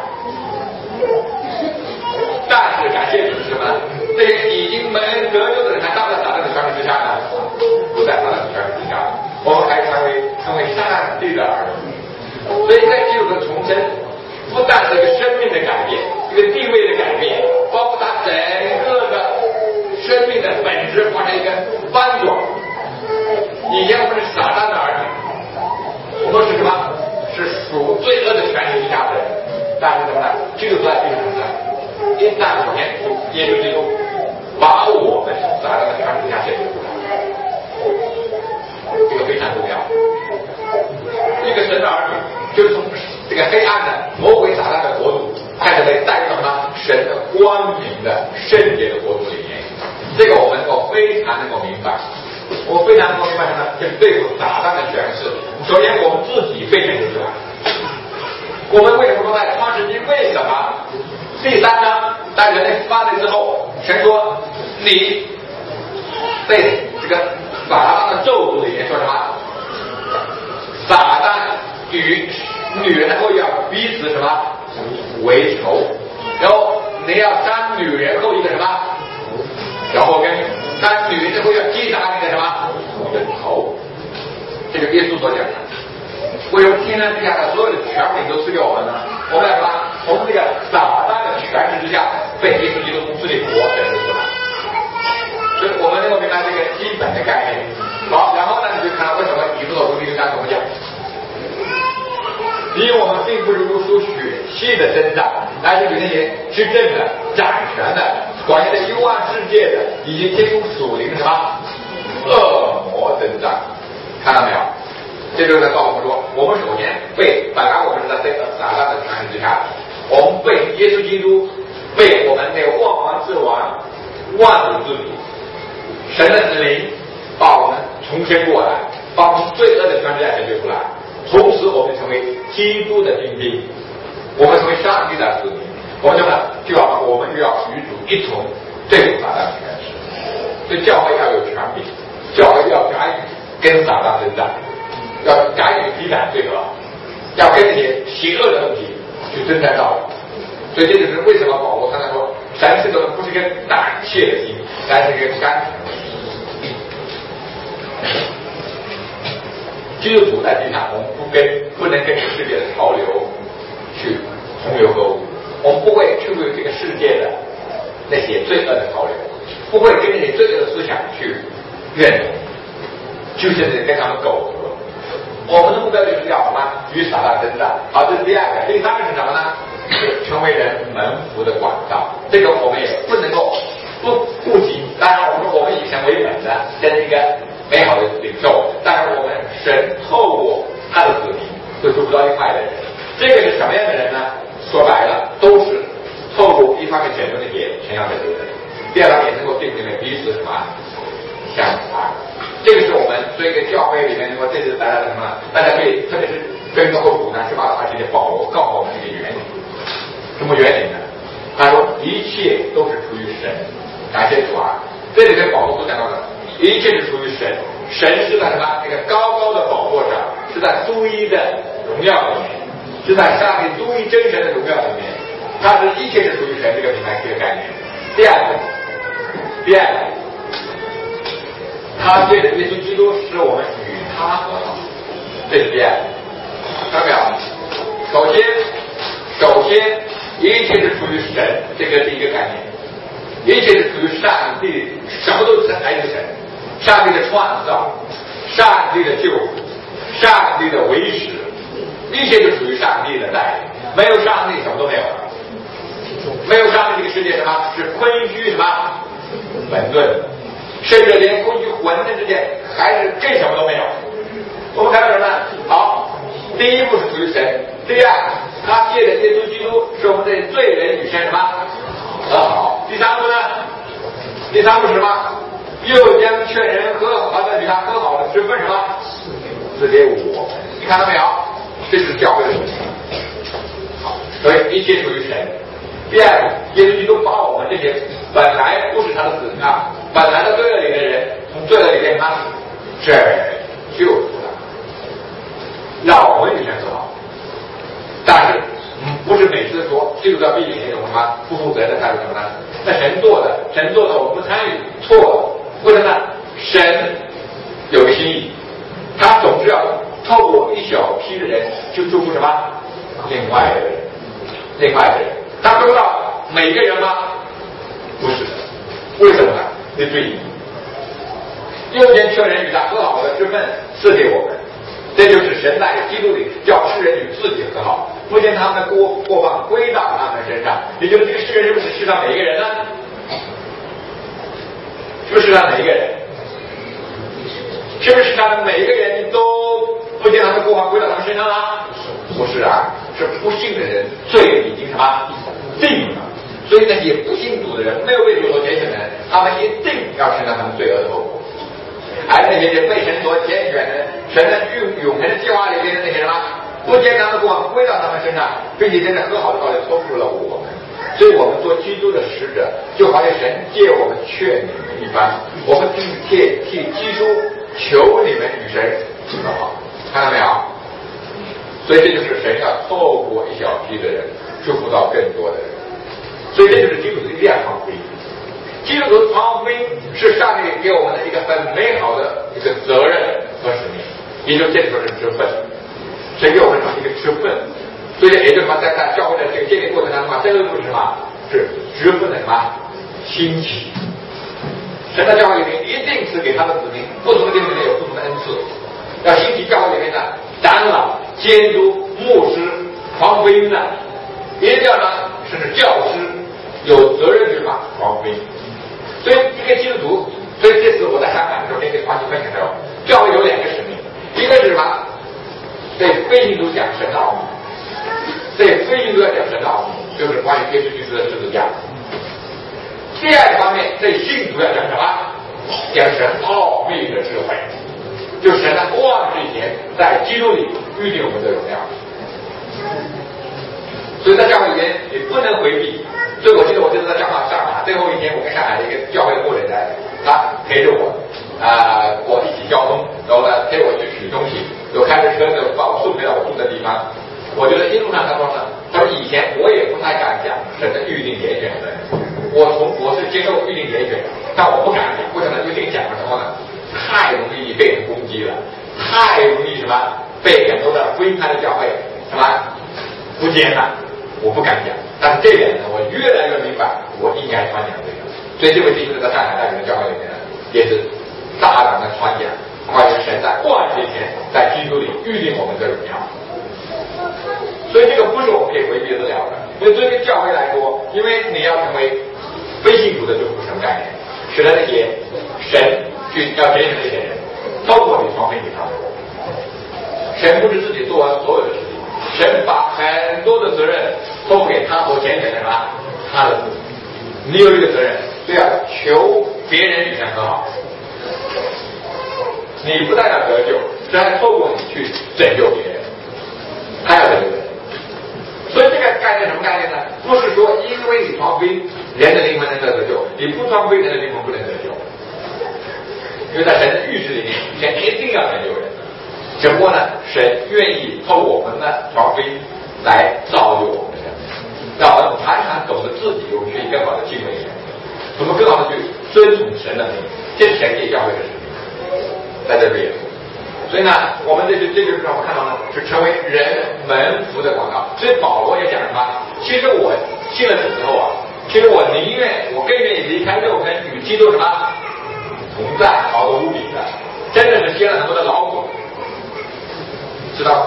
但是感谢主是什么？这些已经得救的人，还站在撒旦的权势之下呢？不在撒旦的权势之下，我们还成为上帝的儿女。所以在基督的重生，不但是一个生命的改变，一个地位的改变，包括他整个的生命的本质发生一个翻转。以前我们是撒旦的儿女，我们是什么？是属罪恶的权势之下的人。但是什么呢？基督在地上因那首先耶稣基督把我们撒旦的权势下解决出来，这个非常重要。一个神的儿女就是从这个黑暗的魔鬼撒旦的国度，开始被带到什么神的光明的圣洁的国度里面。这个我们能够非常能够明白。我非常能够明白什么呢？就是对付撒旦的权势。首先我们自己被拯救出来。我们为什么说在创世纪为什么第3章当人类犯罪之后，神说你被这个撒旦的咒诅里面说什么？撒旦与女人的后裔要彼此什么为仇，然后你要伤女人后裔的什么然后跟伤女人的后裔要击打你的什么你的头。这个耶稣所讲的。为什么天上地下的所有的权柄都赐给我们呢？我们要什么？从这个撒旦的权势之下被耶稣基督从这里活拯救出来。所以我们能够明白这个基本的概念。好，然后呢你就看到为什么以弗所书6章怎么讲？因为我们并不是如属血气的征战，而是与那些执政的、掌权的、管辖的幽暗世界的，以及天空属灵的什么恶魔征战。看到没有？这就是在告诉我们说，我们首先本来我们是在这个撒旦的权势之下，我们被耶稣基督，被我们那个万王之王、万主之主，神的子民把我们重生过来，把我们罪恶的权势下拯救出来。从此我们成为基督的精兵，我们成为上帝的子民。我们什么呢？就我们就要与主一同对付撒旦的权势。所以教会要有权柄，教会要敢于跟撒旦征战。要敢于抵挡罪恶，要跟那些邪恶的东西去征战到底。所以这就是为什么保罗刚才说，神是个不是一个胆怯的心，但是一个刚强的心。基督徒在地上，我们不能跟世界的潮流去同流合污，我们不会去为这个世界的那些罪恶的潮流，不会跟那些罪恶的思想去认同，就是跟他们苟合。我们的目标就是要什么？与撒旦征战。好，这是第2个。第3个是什么呢？是成为人门福的管道。这个我们也不能够不顾及。当然，我们说我们以神为本的，这是一个美好的领受。但是我们神透过他的子民会做不到另外的人。这个是什么样的人呢？说白了，都是透过一方面拯救那些全要拯救的人，第二方面能够对你们彼此什么相爱。这个是我们做一个教会里面，说这是大家的什么？大家可以，特别是跟着后主呢，是把而且保罗告诉我们这个原理。什么原理呢？他说一切都是出于神，感谢主啊！这里跟保罗所讲到的，一切是出于神，神是在什么？那个高高的宝座上，是在独一的荣耀里面，是在上帝独一真神的荣耀里面，他是一切是属于神这个明白这个概念。第二个，他借着耶稣基督使我们与他和好，这是第二个。看到没有？首先，一切是属于神，这个是一个概念。一切是属于上帝，什么都是来自神。上帝的创造，上帝的救赎，上帝的维持，一切是属于上帝的带领。没有上帝，什么都没有了。没有上帝，这个世界什么是空虚什么混沌，甚至连空虚混沌之间还是更什么都没有。我们看到什么呢？好，第一步是属于神，第二，他借着耶稣基督使我们这罪人与神什么和好。第三步呢？第三步是什么？又将劝人和好的与他和好的职分什么赐给我们。你看到没有？这是教会的属性。好，所以一切属于神。第二个，耶稣基督把我们这些本来不是他的子民啊，本来的罪恶里的人，从罪恶里面他拯救出来，让我们与神和好。但是不是每次说基督教必以那种什么不负责任的态度什么呢？那神做的我们不参与，错了。为什么呢？神有个心意，他总是要透过一小批的人去祝福什么另外的人。他做到每个人吗？不是的。为什么呢？这对你又将劝人与他和好的之分赐给我们，这就是神在基督里叫世人与自己和好， 不将他们的过犯归到他们身上。也就是这个诗人是不是世上每一个人呢？是不是世上每一个人？是不是世上的每一个人都不将他们的过犯归到他们身上啊？不是啊，是不信的人罪已经什么定了。所以那些不信主的人，没有被主所拣选的人，他们一定要承担他们罪恶的后果。而那些被神所拣选的、神的永恒的计划里面的那些人啊，不将他们的过犯归到他们身上，并且真的和好的道理托付了我们。所以我们做基督的使者，就好像神借我们劝你们一般，我们并且替基督求你们与神和好，看到没有？所以这就是神要透过一小批的人祝福到更多的人。所以这就是基督徒的亮光福音。基督徒传福音是上帝给我们的一个很美好的一个责任和使命，也就是这里说是职分。神给我们一个职分，所以也就是说在教会的这个建立过程当中啊，这个是什么？是职分的什么兴起。神在教会里面一定是给他的子民不同的地方里面有不同的恩赐，要兴起教会里面的长老、监督、牧师、传福音的，一定要让甚至教师有责任去传福音。所以一个基督徒，所以这次我在香港的时候，那个团体分享的时候，教会有两个使命，一个是什么？对非信徒讲神的奥秘，对非信徒要讲神的奥秘，就是关于耶稣基督的十字架。第二个方面，对信徒要讲什么？讲神奥秘的智慧，就是神在万世以前在基督里预定我们的荣耀。所以在教会里面也不能回避。所以我记得我这次在上海最后一天，我跟上海的一个教会的牧人来，他陪着我，我一起交通，然后呢陪我去取东西，有开着车就把我送回到我住的地方。我觉得一路上他说呢，他说以前我也不太敢讲神的预定拣选的，我是接受预定拣选，但我不敢讲，为什么？因为这个讲的时候呢，太容易被人攻击了，太容易什么被很多的福音派的教会什么不接纳，我不敢讲。但是这点呢，我越来越明白，我应该传讲这个。所以这位弟兄在上海大学的教会里面呢，也是大胆的传讲关于神在万世前在基督里预定我们的荣耀。所以这个不是我们可以回避得了的。因为对于教会来说，因为你要成为非信徒的祝福什么概念？使得那些神去要拣选这些人，包括你传福音给他们。神不是自己做完所有的事情，神把很多的责任都给他所拣选的什么？他的子民。你有这个责任，就要求别人与神和好。你不但要得救，这还透过你去拯救别人，还要拯救人。所以这个概念什么概念呢？不是说因为你传福音，人的灵魂能得救，你不传福音，人的灵魂不能得救。因为在神的预旨里面，神一定要拯救人。只不过呢，神愿意透过我们的传福音来造就我们的人，让我们常常懂得自己有学习更好的敬畏神，怎么更好的去遵从神的命令，这是神给教会的使命，在这里。所以呢，我们这就是让我看到呢，是成为人门福的广告。所以保罗也讲什么？其实我信了主之后啊，其实我宁愿，我更愿意离开肉身，与基督什么同在，好得无比的，真的是接了很多的劳苦，知道吗？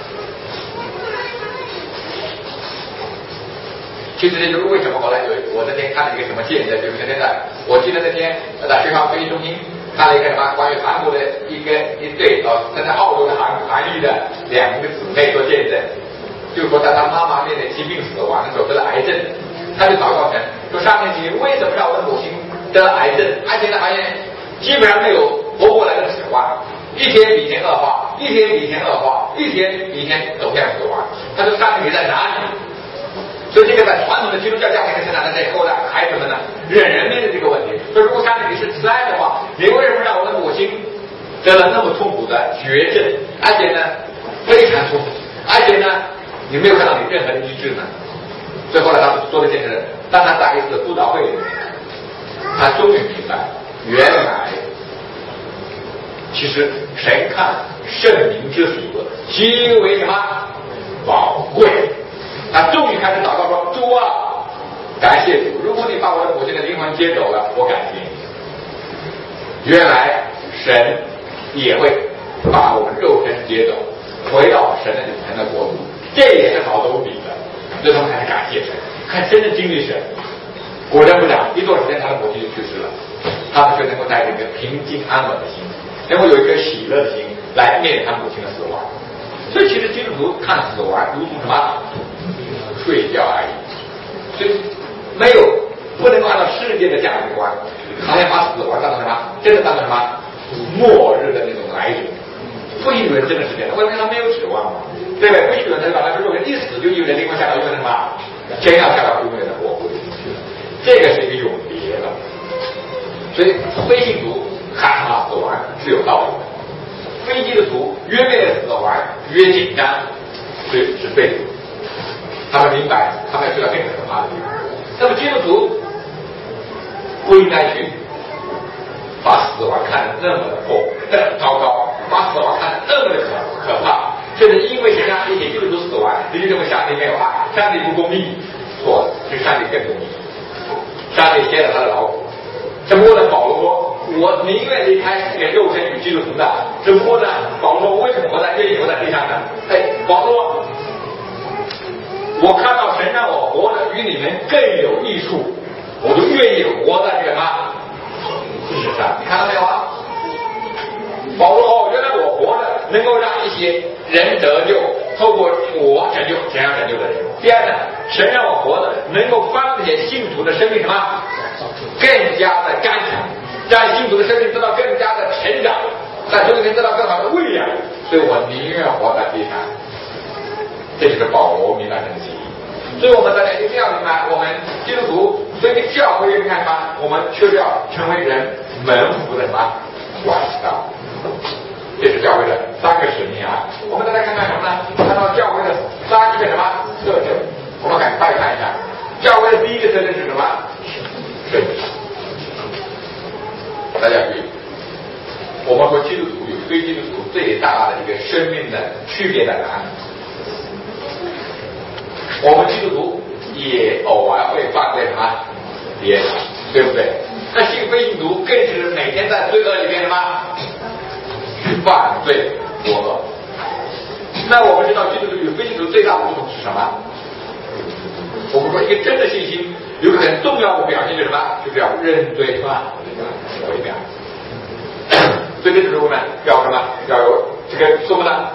其实这就是为什么后来我那天看了一个什么见证，就是现在我记得那天在学校培训中心看了一个什么关于韩国的一对在澳洲的韩裔的两个姊妹做见证，就是说在他妈妈面临疾病死亡的时候得了癌症，他就祷告神说：上帝，你为什么让我的母亲得了癌症？而且呢，发现基本上没有活过来的指望，一天比一天恶化，一天比一天恶化，一天比一天走向死亡。他说：上帝你在哪里？所以这个在传统的基督教教会的成长在这后代孩子们呢，仍然面对这个问题。所以如果上帝你是慈爱的话，你为什么让我的母亲得了那么痛苦的绝症，而且呢非常痛苦，而且呢你没有看到你任何的医治呢？所以后来他说的见证，当他在一次布道会里面，他终于明白，原来其实神看圣灵之死极为什么宝贵。他终于开始祷告说：主啊，感谢主，如果你把我的母亲的灵魂接走了，我感谢你。原来神也会把我们肉身接走，回到神的永恒的国度。 这也是好多无比的，所以他们还是感谢神，看真正经历神。果然不然，一段时间他的母亲就去世了，他们就能够带着一个平静安稳的心，能够有一颗喜乐的心来面对他母亲的死亡。所以其实基督徒看死亡如同什么睡觉而已，所以不能够按照世界的价值观，好像把死亡当成什么，真的当成什么末日的那种来临。不信主人真的是这样，为什么他没有指望嘛？对不对？不信主人他就把他说一死就意味着灵魂下到永远的什么，将要下到永远的火湖里去了，这个是一个永别了。所以非信徒害怕死亡是有道理的，非基督徒越面对死亡越紧张，是对的。他们明白，他们要知道更可怕的地方。那么基督徒不应该去把死亡看得那么的糟糕，把死亡看得那么的可怕，甚至因为神让一些基督徒死亡，你就认为上帝没有爱，上帝不公义。错，是上帝更公义。上帝歇了他的劳苦。只不过呢，保罗说：“我宁愿离开这个肉身与基督同在。”只不过呢，保罗说：“为什么愿意活在地上呢？”保罗，我看到神让我活得与你们更有益处，我就愿意活在这个什么世上。你看到没有啊？保罗原来我活的能够让一些人得救，透过我拯救想要拯救的人。第二呢，神让我活的能够帮这些信徒的生命什么更加的刚强，让信徒的生命得到更加的成长，在主里面得到更好的喂养，所以我宁愿活在地上。这就是保罗明白这个心意。所以我们大家一定要明白，我们基督徒对于教会你看什么，我们确实要成为人门户的什么管道。这是教会的三个使命啊！我们大家看看什么呢？看到教会的三个什么特征？我们赶快看一下。教会的第一个特征是什么？圣洁。大家注意，我们说基督徒与非基督徒最大的一个生命的区别在哪里？我们基督徒也偶尔会犯罪什么跌倒，对不对？那信非信徒更是每天在罪恶里面什么去犯罪作恶。那我们知道基督徒与非信徒最大的不同是什么？我们说一个真的信心有个很重要的表现是什么？就是要认罪犯悔改。所以这就是我们要什么？要有这个什么呢？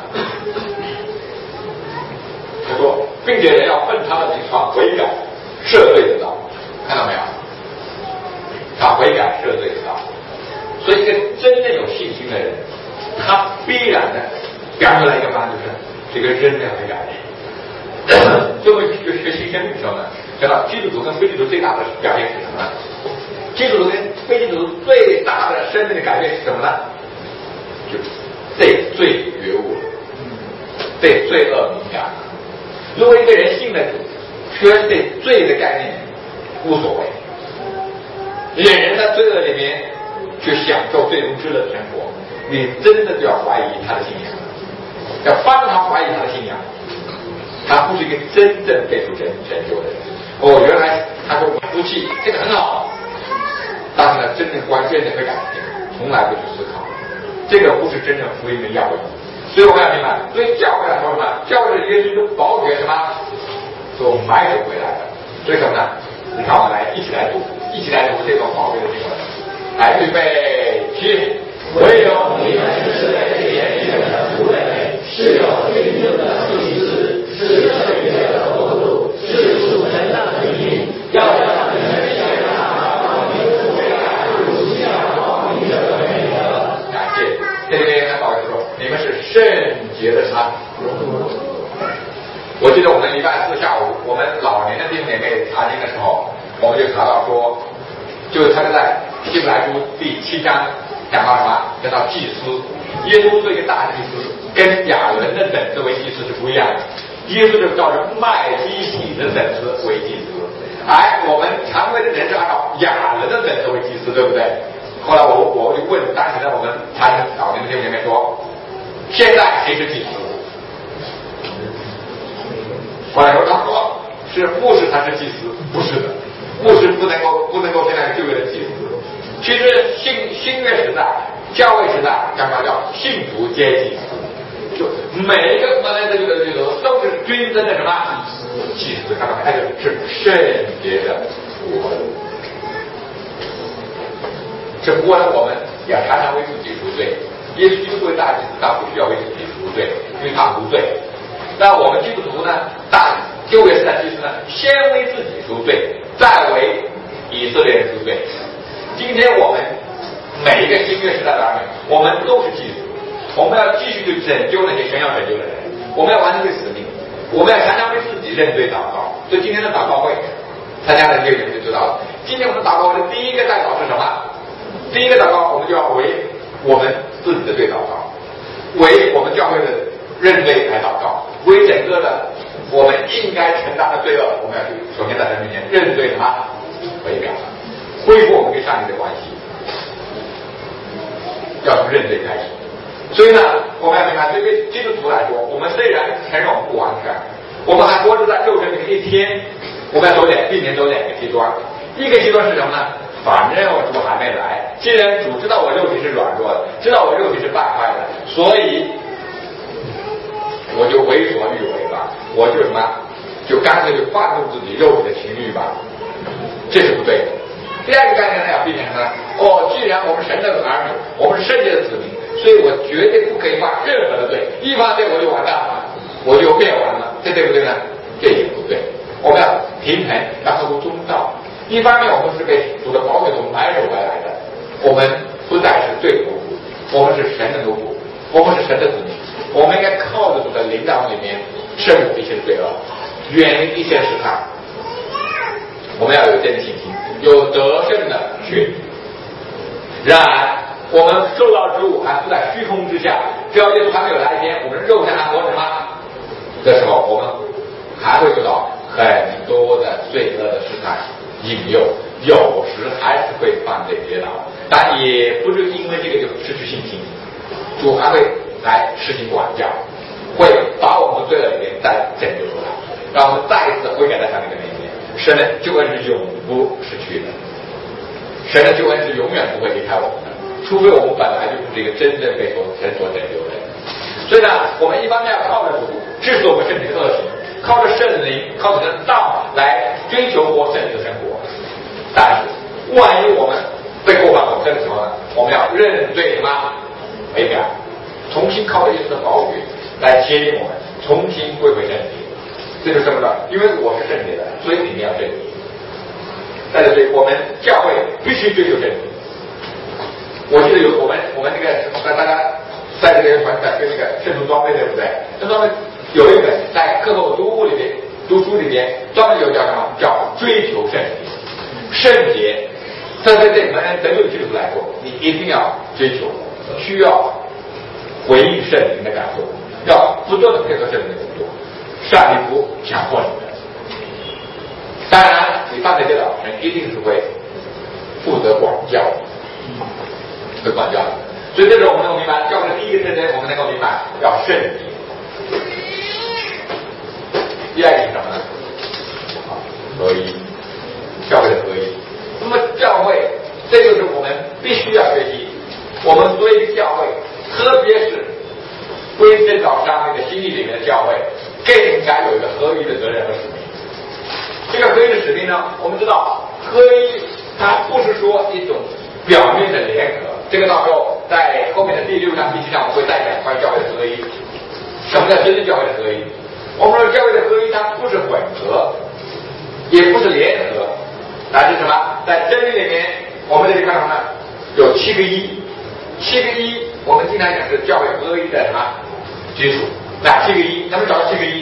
他说，并且人要奔他的名传悔改赦罪之道，看到没有？他悔改赦罪之道。所以一个真正有信心的人，他必然的表现出来一个方案，就是这个人要悔改。最后学新生命的时候呢，知道基督徒跟非基督徒最大的表现是什么呢？基督徒跟非基督徒最大的生命的改变是什么呢？就对罪觉悟，对罪恶敏感。如果一个人信了主，却对罪的概念无所谓，忍人在罪恶里面去享受最终之乐的生活，你真的就要怀疑他的信仰，要帮他怀疑他的信仰。他不是一个真正被主拯救的人。原来他说服气，这个很好，但是呢，真正关键的会改变，从来不去思考，这个不是真正福音的要义。所以我们要明白，对教会来说什么？教会是耶稣的宝血什么所买赎回来的。所以什么呢？你看，我们一起来读这种宝贵的经文。来，预备起！唯有你们是被拣选的族类，是有君尊的祭司，是圣洁的国度，是属神的子民，要让你们显大光明悔改，如像光明者的美德。感谢。这里面保罗说，你们是圣洁的什么？我记得我们礼拜四下午，我们老年的弟兄姐妹查经的时候，我们就查到说，就是他在希伯来书第7章讲到什么？讲到祭司，耶稣做一个大祭司，跟亚伦的等次为祭司是不一样的。耶稣是照着麦基洗的等次为祭司，而我们常规的人是按照亚伦的等次为祭司，对不对？后来我就问当时的我们查经老年的弟兄姐妹说，现在谁是祭司？后来说他说是牧师才是祭司，不是的，牧师不能够现在旧约的祭司。其实新约时代、教会时代，讲法叫信徒皆祭司，就每一个门的这个都是君新增的什么祭司，看到没？是圣洁的国度。只不过呢，我们要常常为自己赎罪。耶稣基督作为大祭司，他不需要为自己赎罪，因为他无罪。那我们基督徒呢，旧约时代祭司呢，先为自己赎罪，再为以色列人赎罪。今天我们每一个新约时代的儿女，我们都是祭司，我们要继续去拯救那些神要拯救的人，我们要完成这个使命，我们要常常为自己认罪祷告。所以今天的祷告会，参加的人就知道了。今天我们祷告会的第一个代祷是什么？第一个祷告，我们就要为我们自己的罪祷告，为我们教会的认罪来祷告，为整个的我们应该承担的罪恶，我们要去首先在神面前认罪什么？悔改，恢复我们跟上帝的关系，要从认罪开始。所以呢，我们要明白，对于基督徒来说，我们虽然承认我们不完全，我们还活着在肉身里面一天，我们要避免走两个极端。一个极端是什么呢？反正我主还没来，既然主知道我肉体是软弱的，知道我肉体是败坏的，所以我就为所欲为吧，我就什么，就干脆就放纵自己肉体的情欲吧，这是不对的。第二个概念呢，要避免什么呢？既然我们神的儿女，我们是圣洁的子民，所以我绝对不可以犯任何的罪，一犯罪我就完蛋了，我就灭亡了，这对不对呢？这也不对。我们要平衡，要合乎中道。一方面，我们是被主的宝血所买入而来的，我们不再是罪的奴仆，我们是神的奴仆，我们是神的子民，我们应该靠着主的领导里面胜过一切罪恶，远离一切试探。我们要有真信心，有得胜的确据。然而，我们受到之物还是在虚空之下，只要耶稣还没有来前，我们肉身还活着吗？的时候，我们还会受到很多的罪恶的试探引诱，有时还是会犯罪跌倒，但也不是因为这个就失去信心。主还会来实行管教，会把我们罪恶里面再拯救出来，让我们再一次悔改在上帝的面前。神的救恩是永不失去的，神的救恩是永远不会离开我们的，除非我们本来就不是一个真正被神所拯救的人。所以呢，我们一方面要靠着主制止我们身体的恶行，靠着圣灵，靠着神的道来追求过圣洁的生活。但是万一我们被过犯所胜的时候呢，我们要认罪什么？悔改，重新靠着耶稣的宝血来接引我们，重新归回圣洁。这就是什么呢？因为我是圣洁的，所以你们要圣洁。在这里，我们教会必须追求圣洁。我记得有我们那个大家在这个团队跟那个圣徒装备，对不对？圣徒装备有一本在课后读书里边专门有叫什么？叫追求圣洁。圣洁，这对我们整个基督徒来说，你一定要追求，需要回应圣灵的感受，要不断的配合圣灵的工作。上帝不强迫你的，当然你犯罪跌倒，神一定是会负责管教，会管教的。所以这时候我们能够明白，教会的第一个特征，我们能够明白要圣洁。第二个是什么呢？合一，教会的合一。那么教会，这就是我们必须要学习。我们作为教会，特别是归正到上帝的心意里面的教会，更应该有一个合一的责任和使命。这个合一的使命呢，我们知道合一它不是说一种表面的联合，这个到时候在后面的第6章、第7章我会再讲关于教会的合一。什么叫真正教会的合一？我们说教会的合一，它不是混合，也不是联合，而是什么？在真理里面，我们这里看到呢，有7个一，7个一，我们经常讲是教会合一的什么基础？哪7个一？咱们找到7个一。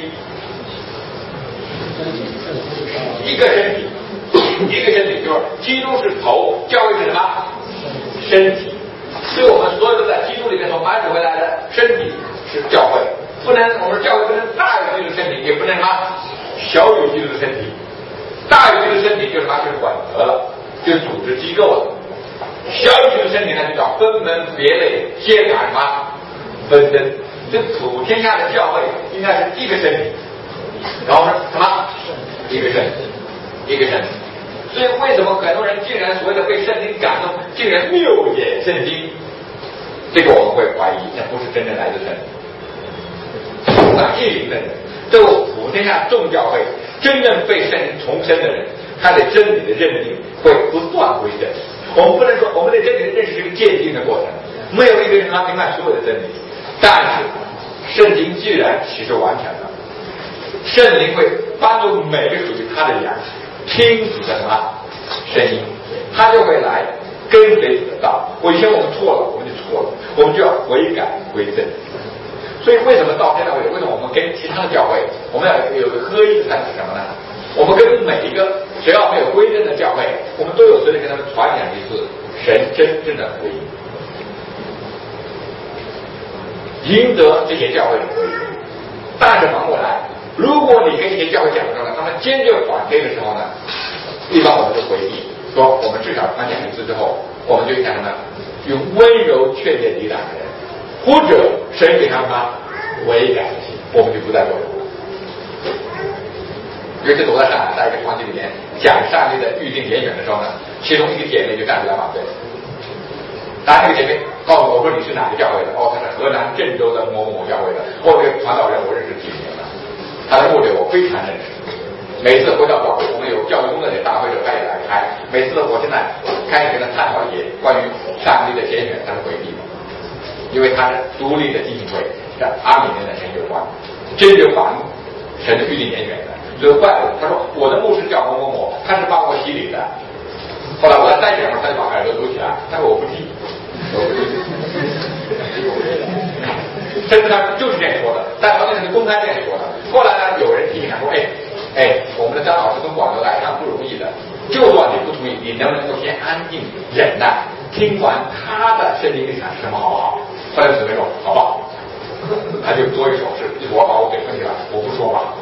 一个身体，一个身体，就是基督是头，教会是什么？身体。所以我们所有的在基督里面所买回来的身体是教会，不能我们教会不能大于基督的身体，也不能什么小于基督的身体。大于基督的身体就是什么？就是混合了，就是组织机构了。小于基督的身体呢，就叫分门别类，皆感什么纷争。这普天下的教会应该是一个身体，然后是什么？一个身体，一个身体。所以为什么很多人竟然所谓的被圣经感动，竟然谬解圣经？这个我们会怀疑，那不是真正来自圣经。那异灵的人，这个普天天下众教会真正被圣灵重生的人，他对真理的认定会不断归正。我们不能说我们对真理的认识是个渐进的过程，没有一个人能明白所有的真理，但是圣经既然启示完全了，圣灵会帮助每个属于他的羊听主的什么声音，他就会来跟随主的道。以前我们错了，我们就错了，我们就要悔改归正。所以为什么到现在为止，为什么我们跟其他的教会，我们要有个合一的态度是什么呢？我们跟每一个只要没有归正的教会，我们都有责任跟他们传讲一次神真正的福音，赢得这些教会的归正。但是反过来，如果你跟一些教会讲的时候呢，他们坚决反对的时候呢，一般我们就回避，说我们至少传讲一次之后，我们就想什么，用温柔劝诫抵挡的人，或者神给他们悔改的心，我们就不再做了。有一次我在上海，在一个团体里面讲上帝的预定严选的时候呢，其中一个姐妹就站出来反对。当然那个姐妹告诉我说你是哪个教会的？她是河南郑州的某某教会的。这个传道人我认识几年了，他的牧者我非常认识。每次回到教会，我们有教育工作者大会的，他也来开。每次我现在开始跟他探讨一些关于上帝的拣选，他是回避的，因为他是独立的浸信会，是阿米尼的神学观，坚决反神的预定严选的。所以怪我，他说我的牧师叫某某某，他是帮我洗礼的。后来我在再讲，他就把耳朵堵起来，但是我不听，甚至他就是这样说的，在团队上就公开这样说的。后来呢，有人提醒他说，我们的张老师从广州来，他不容易的，就算你不同意，你能不能够先安静忍耐，听完他的圣经立场是什么，好不好？后来姊妹说好不好？他就做一个手势，我把我给分起来，我不说话。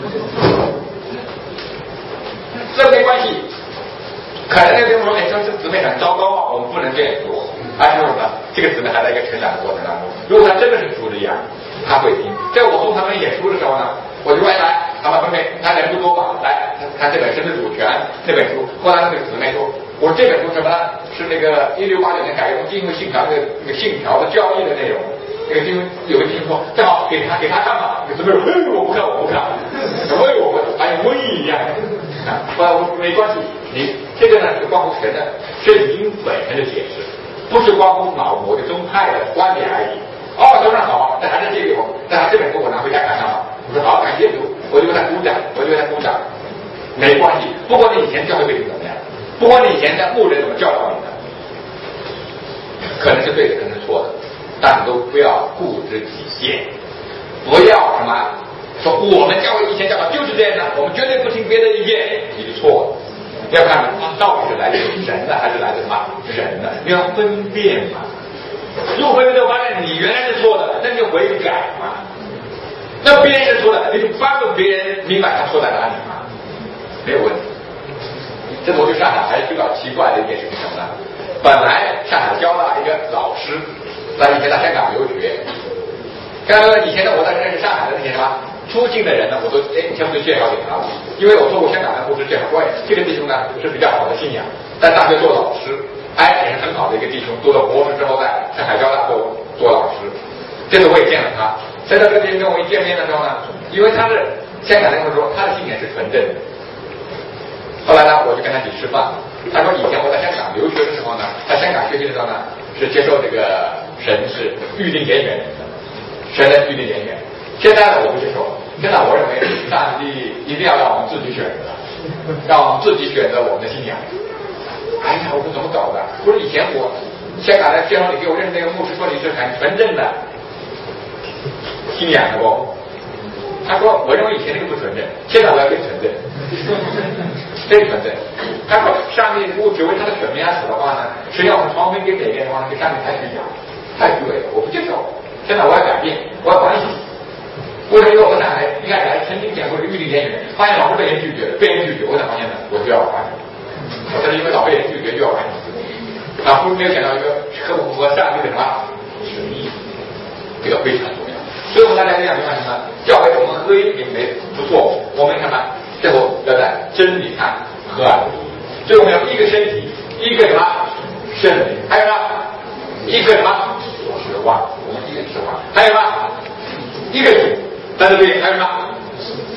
这没关系，可能那个地方说，这姊妹很糟糕啊，我们不能这样做。而且什么？这个姊妹还在一个成长的过程当中，如果他真的是主的羊，他会听。在我送他们演出的时候呢，我就问来，他们分配，他人不多吧？来看这本《神的主权》那本书。后来那个姊妹说，我说这本书什么呢？是那个1689年改用金融信条那个信条的交易的内容。那个金有个弟兄说，正好给他看吧。那个姊妹说，我不看，我不看，我不还有瘟疫一样。后来我说没关系，你这个呢是关乎神的圣经本身的解释，不是关乎某个宗派的观点而已。当然好，那还是借给我，那这本书我拿回家看看吧。我说好，感谢主，我就为他鼓掌，没关系。不管你以前教会背景怎么样，不管你以前的牧人怎么教导你的，可能是对的，可能是错的，但是都不要固执己见，不要什么说我们教会以前教导就是这样的，我们绝对不听别的意见，你就错了。要看它到底是来自神的还是来自什么人的，你要分辨嘛。如果分辨之后发现你原来是错的，那你就悔改嘛。那别人是错的，你就帮助别人明白他错在哪里嘛，没有问题。这我去上海还是比较奇怪的一件事情什么呢？本来上海交大一个老师，他以前在香港留学。以前呢，我在认识上海的那些什么出境的人呢，我都全部都介绍给他了，因为我做过香港的牧师介绍过，这个弟兄呢是比较好的信仰，在大学做老师，也是很好的一个弟兄，读了博士之后在上海交大做老师。这次我也见了他，在这个弟兄跟我一见面的时候呢，因为他是香港人，说他的信仰是纯正的。后来呢，我就跟他一起吃饭，他说以前我在香港留学的时候呢，在香港学习的时候呢，是接受这个神是预定严选的。神的预定严选，现在呢我不接受了。现在我认为上帝一定要让我们自己选择，让我们自己选择我们的信仰。我说怎么搞的？不是以前我香港的介绍你给我认识那个牧师说你是很纯正的信仰的不？他说我认为以前那个不纯正，现在我要更纯正，更纯正。他说上帝如果只为他的选民而死的话呢，实际上我们传福音给每个人的话，给上帝太虚假，太虚伪了，我不接受。现在我要改变，我要反省。为什么？因为我上海一开始还曾经讲过这个预定严选，发现老是被人拒绝，我才发现呢，我就要反省。我这是因为老被人拒绝就要反省自己。不是没有想到一个合不符合上帝的什么旨意，这个非常重要。所以我们大家要明白什么？教会我们合一也没不错，我们看吧，最后要在真理上合二为一。所以我们要一个身体，一个什么圣灵，还有呢一个什么指望，我们一个指望，还有呢一个主，在这里还有什么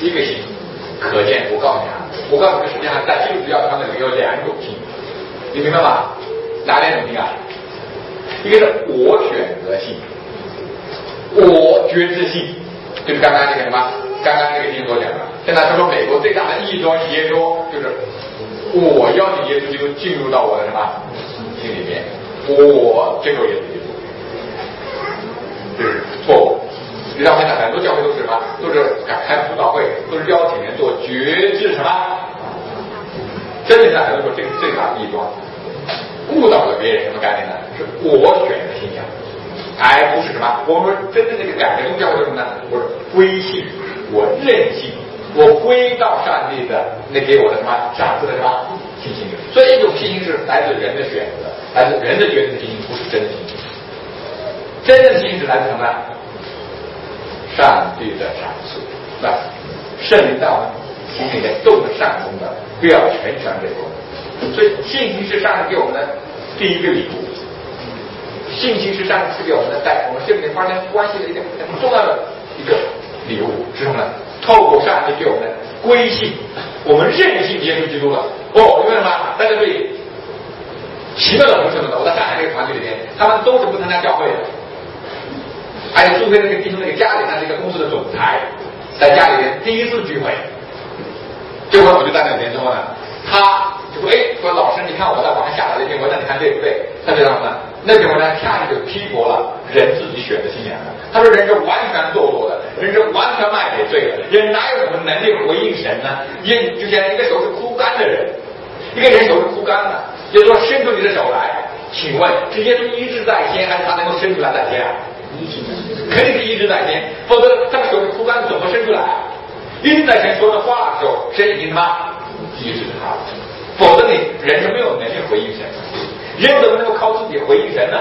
一个信。可见我告诉你啊，我告诉你，实际上在基督教传统里有两种信，你明白吗？哪两种信啊？一个是我选择性，我觉知性，就是刚刚那个什么，刚刚那个经所讲的。现在他说美国最大的异端邪说就是我邀请耶稣基督进入到我的什么心里面，我接受耶稣基督，这是错误。你知道现在很多教会都是什么？都是开辅导会，都是邀请人做觉知什么？真的现在很多时候这个最大的异端，误导了别人什么概念呢？是我选的信仰，而不是什么？我们说真正这个改革宗教是什么呢？我是归信，我任性，我归到上帝的那给我的什么赏赐的什么信心。所以一种信心是来自人的选择，来自人的觉知的信心，不是真的信心。真正的信心是来自什么呢？上帝的赏赐，那圣灵在我们心里面动了善功的，不要全权给我们。所以信心是上帝给我们的第一个礼物，信心是上帝赐给我们的，在我们生命里发生关系的一个很重要的一个礼物，是什么呢？透过上帝给我们的归信，我们认信耶稣基督了。哦，因为什么？大家对奇妙的同学们，我在上海这个团队里面，他们都是不参加教会的。还有朱飞那个弟兄那个家里，他是一个公司的总裁，在家里面第一次聚会，这回我就在那边之后呢，他就说：“哎，说老师，你看我在网上下载了一篇文章，你看对不对？”他就让我呢，那篇文章恰恰就批驳了人自己选的信仰的。他说人是完全堕落的，人是完全卖给罪的，人哪有什么能力回应神呢？就像一个手是枯干的人，一个人手是枯干的，也就是说伸出你的手来，请问是耶稣医治在先，还是他能够伸出来在先啊？肯定是医治在先，否则他的手是枯干，怎么伸出来啊？医治在前说的话的时候，神已经什么医治他了，否则你人是没有能力回应神的，人怎么能够靠自己回应神呢？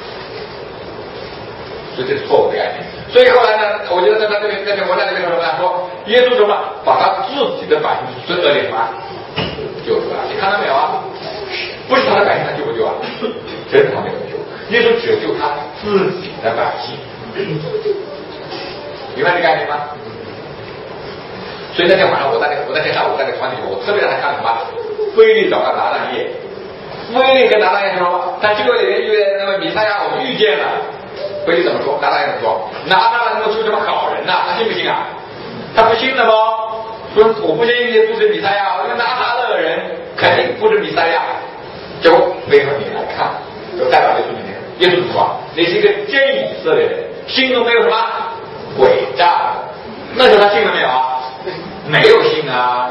所以这是错误的概念。所以后来呢，我觉得在他这边我在这边说什么？说耶稣什么把他自己的百姓从恶里什么救出来，你看到没有啊？不是他的百姓他救不救啊？真他没有救，耶稣只有救他自己的百姓，明白这概念吗？所以那天晚上我在那天下午在那个团体里，我特别让他看什么？菲利找到拿但业，菲利跟拿但业说，他这个里面那位弥赛亚我们遇见了。菲利怎么说？拿但业怎么说？拿但能够出什么好人呐？他信不信啊？他不信了吗？说我不信耶稣是弥赛亚，因为拿他的人肯定不是弥赛亚。结果菲利说你来看，就代表耶稣里面，耶稣怎么说？你是一个真以色列人，心中没有什么诡诈。那时候他信了没有啊？没有信啊。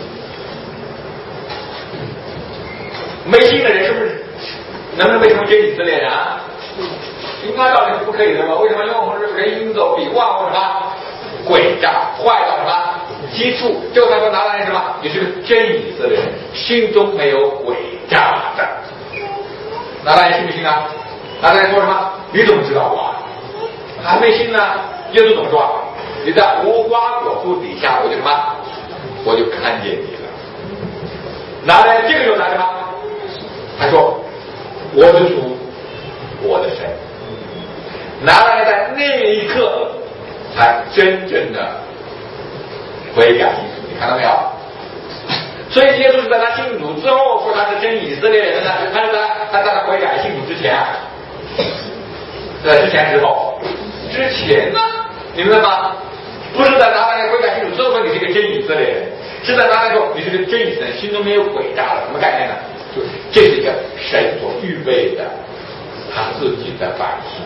没信的人是不是能不能被成为真以色列人啊？应该道理是不可以的吧？为什么？因为我们人应走比万物什么诡诈，坏到什么基础？就他说拿来什么？你是个真以色列人，心中没有诡诈的。拿来信不信啊？拿来说什么？你怎么知道我啊？还没信呢。耶稣怎么说啊？你在无花果树底下，我就什么？我就看见你了。拿来这个时候拿什么？他说我的主，我的神。拿来在那一刻才真正的悔改信主，你看到没有？所以耶稣是在他信主之后说他是真以色列人呢，他是他在他悔改信主之前，之前之后，之前呢，你明白吗？不是在拿来悔改信主之后说你是个真以色列人，是在拿来说你是个真以色列人，心中没有诡诈的，什么概念呢？就是这是一个神所预备的他自己的百姓。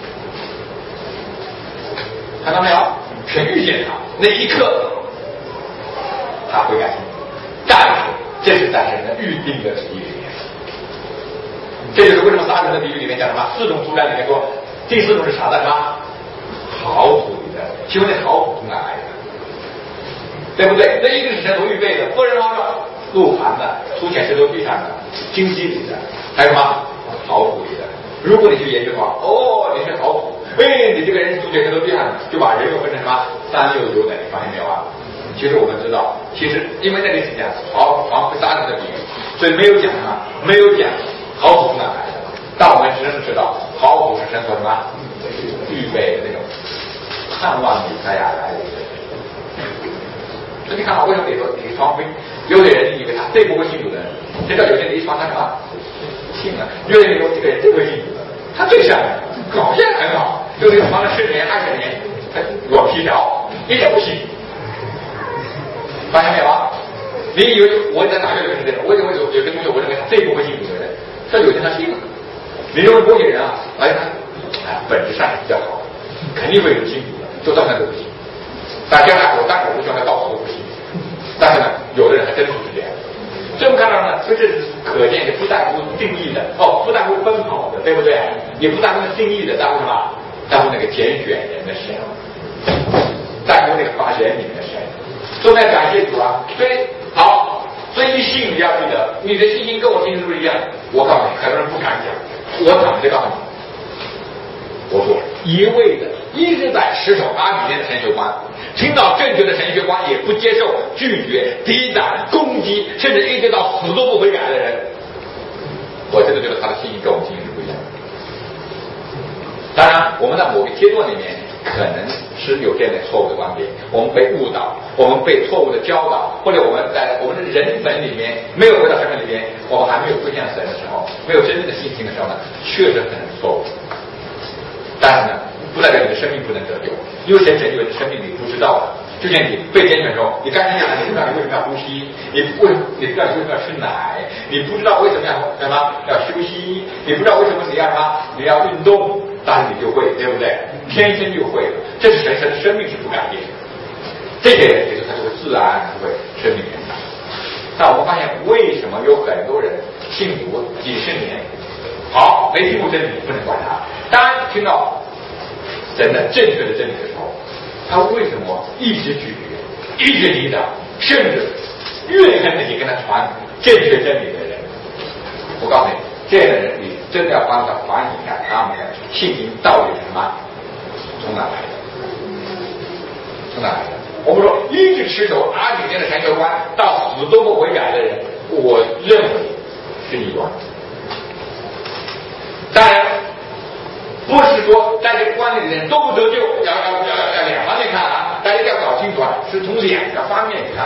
看到没有？神遇见他那一刻，他会改信，但是这是在神的预定的旨意里面。这就是为什么撒人的比喻里面讲什么4种土壤里面说，第4种是啥的什么好土里的，请问那好土从哪来的？对不对？那一定是神所预备的，不然的话，路盘的、凸显石头地上的、荆棘里的，还有什么好土里的。如果你去研究的话，哦，你是好土。你这个人凸显石头地上，就把人又分成什么3、6、9等，你发现没有啊？其实我们知道，其实因为那里是讲黄灰撒人的比喻，所以没有讲什么，没有讲好土从哪来的。但我们真的知道，好土是神所什么预备的那种盼望弥赛亚来的人。 所以你看啊，为什么你说你传福音，有的人以为他这不会信主的人，知道有些人一传他什么信了，有的人说这个人这会信主的，他最善良，表现很好，有的人传了10年20年，裸皮条，一点不信。发现没有啊？你以为我在哪个认识这种？为什么有些同学我认为他这不会信主的人，他有些他信了。你认为某些人啊，他本质上比较好，肯定会有信主的，就照样都不信。但将来我不希望他到处都不信。但是呢，有的人还真是这样。这么看到呢，所以这是可见的，不在乎定义的不在乎奔跑的，对不对？也不在乎定义的，在乎什么？在乎那个拣选人的神，在乎那个发人你们的神。都在感谢主啊！所以好，所以一信你要记得，你的信心跟我信心是不是一样？我告诉你，很多人不敢讲，我怎么就告诉你？我说一味的一直在持守阿米念的神学观，听到正确的神学观也不接受、拒绝、抵挡、攻击，甚至一直到死都不悔改的人，我真的觉得他的信心跟我们信心是不一样的。当然，我们在某个阶段里面可能是有这样的错误的观点，我们被误导，我们被错误的教导，或者我们在我们的人本里面没有回到神本里面，我们还没有归向神的时候，没有真正的信心的时候呢，确实可能是错误。但是呢，不代表你的生命不能得救，因为神拯救你的生命你不知道的。就像你被拣选的时候，你刚生下来，你不知道你为什么要呼吸，你不知道你为什么要吃奶，你不知道为什么要休息，你不知道为什么你要什么，你要运动，但是你就会，对不对？天生就会了，这是神的生命是不改变的。这些人其实他就会自然而然会生命成长。但我们发现为什么有很多人信主几十年，好没听过真理不能管他，当听到神的正确的真理的时候，他为什么一直拒绝，一直抵挡，甚至怨恨那些跟他传正确真理的人？我告诉你，这样的人你真的要帮他反省一下，他们的信心到底是什么？从哪来的？从哪来的？我们说一直持守阿米念的神学观到死都不悔改的人，我认为是异端。当然不是说在这个观念里面都不得救，要两方面看啊，大家要搞清楚啊，是从两个方面看。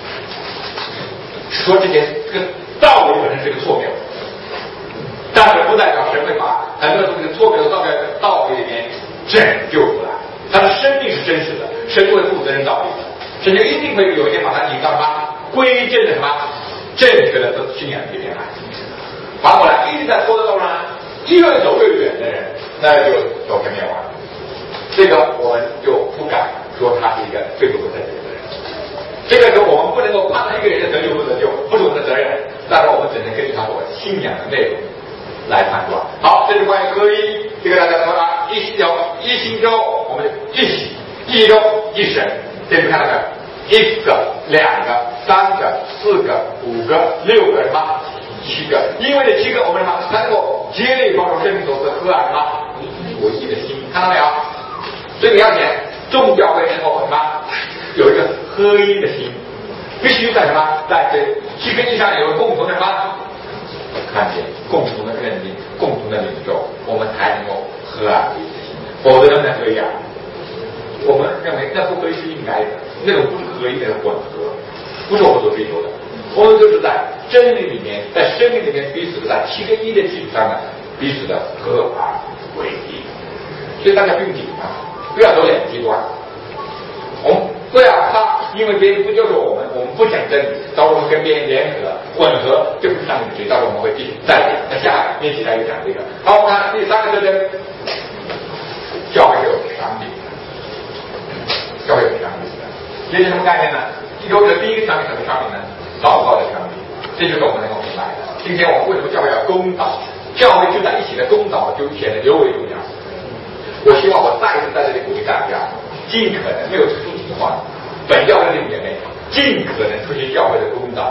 说这个道理本身是个错谬，但是不代表神会把很多这个错谬的道理里面拯救出来。他的生命是真实的，神会负责任道理的，神就一定会有一天把他引到什么归正的什么正确的信仰里面来。反过来一直在错的道上越走越远的人，那就走向灭亡。这个我们就不敢说他是一个最不得救的人。这个时候我们不能够判断一个人的得救不得救，不是我们的责任，但是我们只能根据他所信仰的内容来判断。好，这是关于合一，这个大家说啊，一心中我们就一喜，一中一神。这你看那个1个、2个、3个、4个、5个、6个什么7个，因为这7个我们什么才能够竭力保守生命所赐和什么我一的心，看到没有？所以你要讲众教会能够什么有一个合一的心，必须在什么在这7个以上有共同的什么看见，共同的认定，共同的领受，我们才能够合而为一的心，否则能不能合一啊？我们认为那不合一是应该的，那种不是合一的混合，不是我们所追求的。我们就是在真理里面，在生命里面彼此在7个1的基础上呢，彼此的合而为一。所以大家不用紧张，不要走两个极端。我们不要怕，因为别人不接受我们不讲真理，到时候我们跟别人联合混合，这不是上帝的旨意，到时候我们会继续再讲。那下面期待又讲这个。好，我们看第3个特征，教会有权柄，教会有权柄的，这是什么概念呢？有的第一个权柄什么权柄呢？祷告的权柄，这就是我们能够明白的。今天我们为什么教会要公祷？教会就在一起的公祷就显得尤为重要。我希望我再一次在这里鼓励大家，尽可能没有出题的话，本教会的弟兄姐妹尽可能出席教会的公祷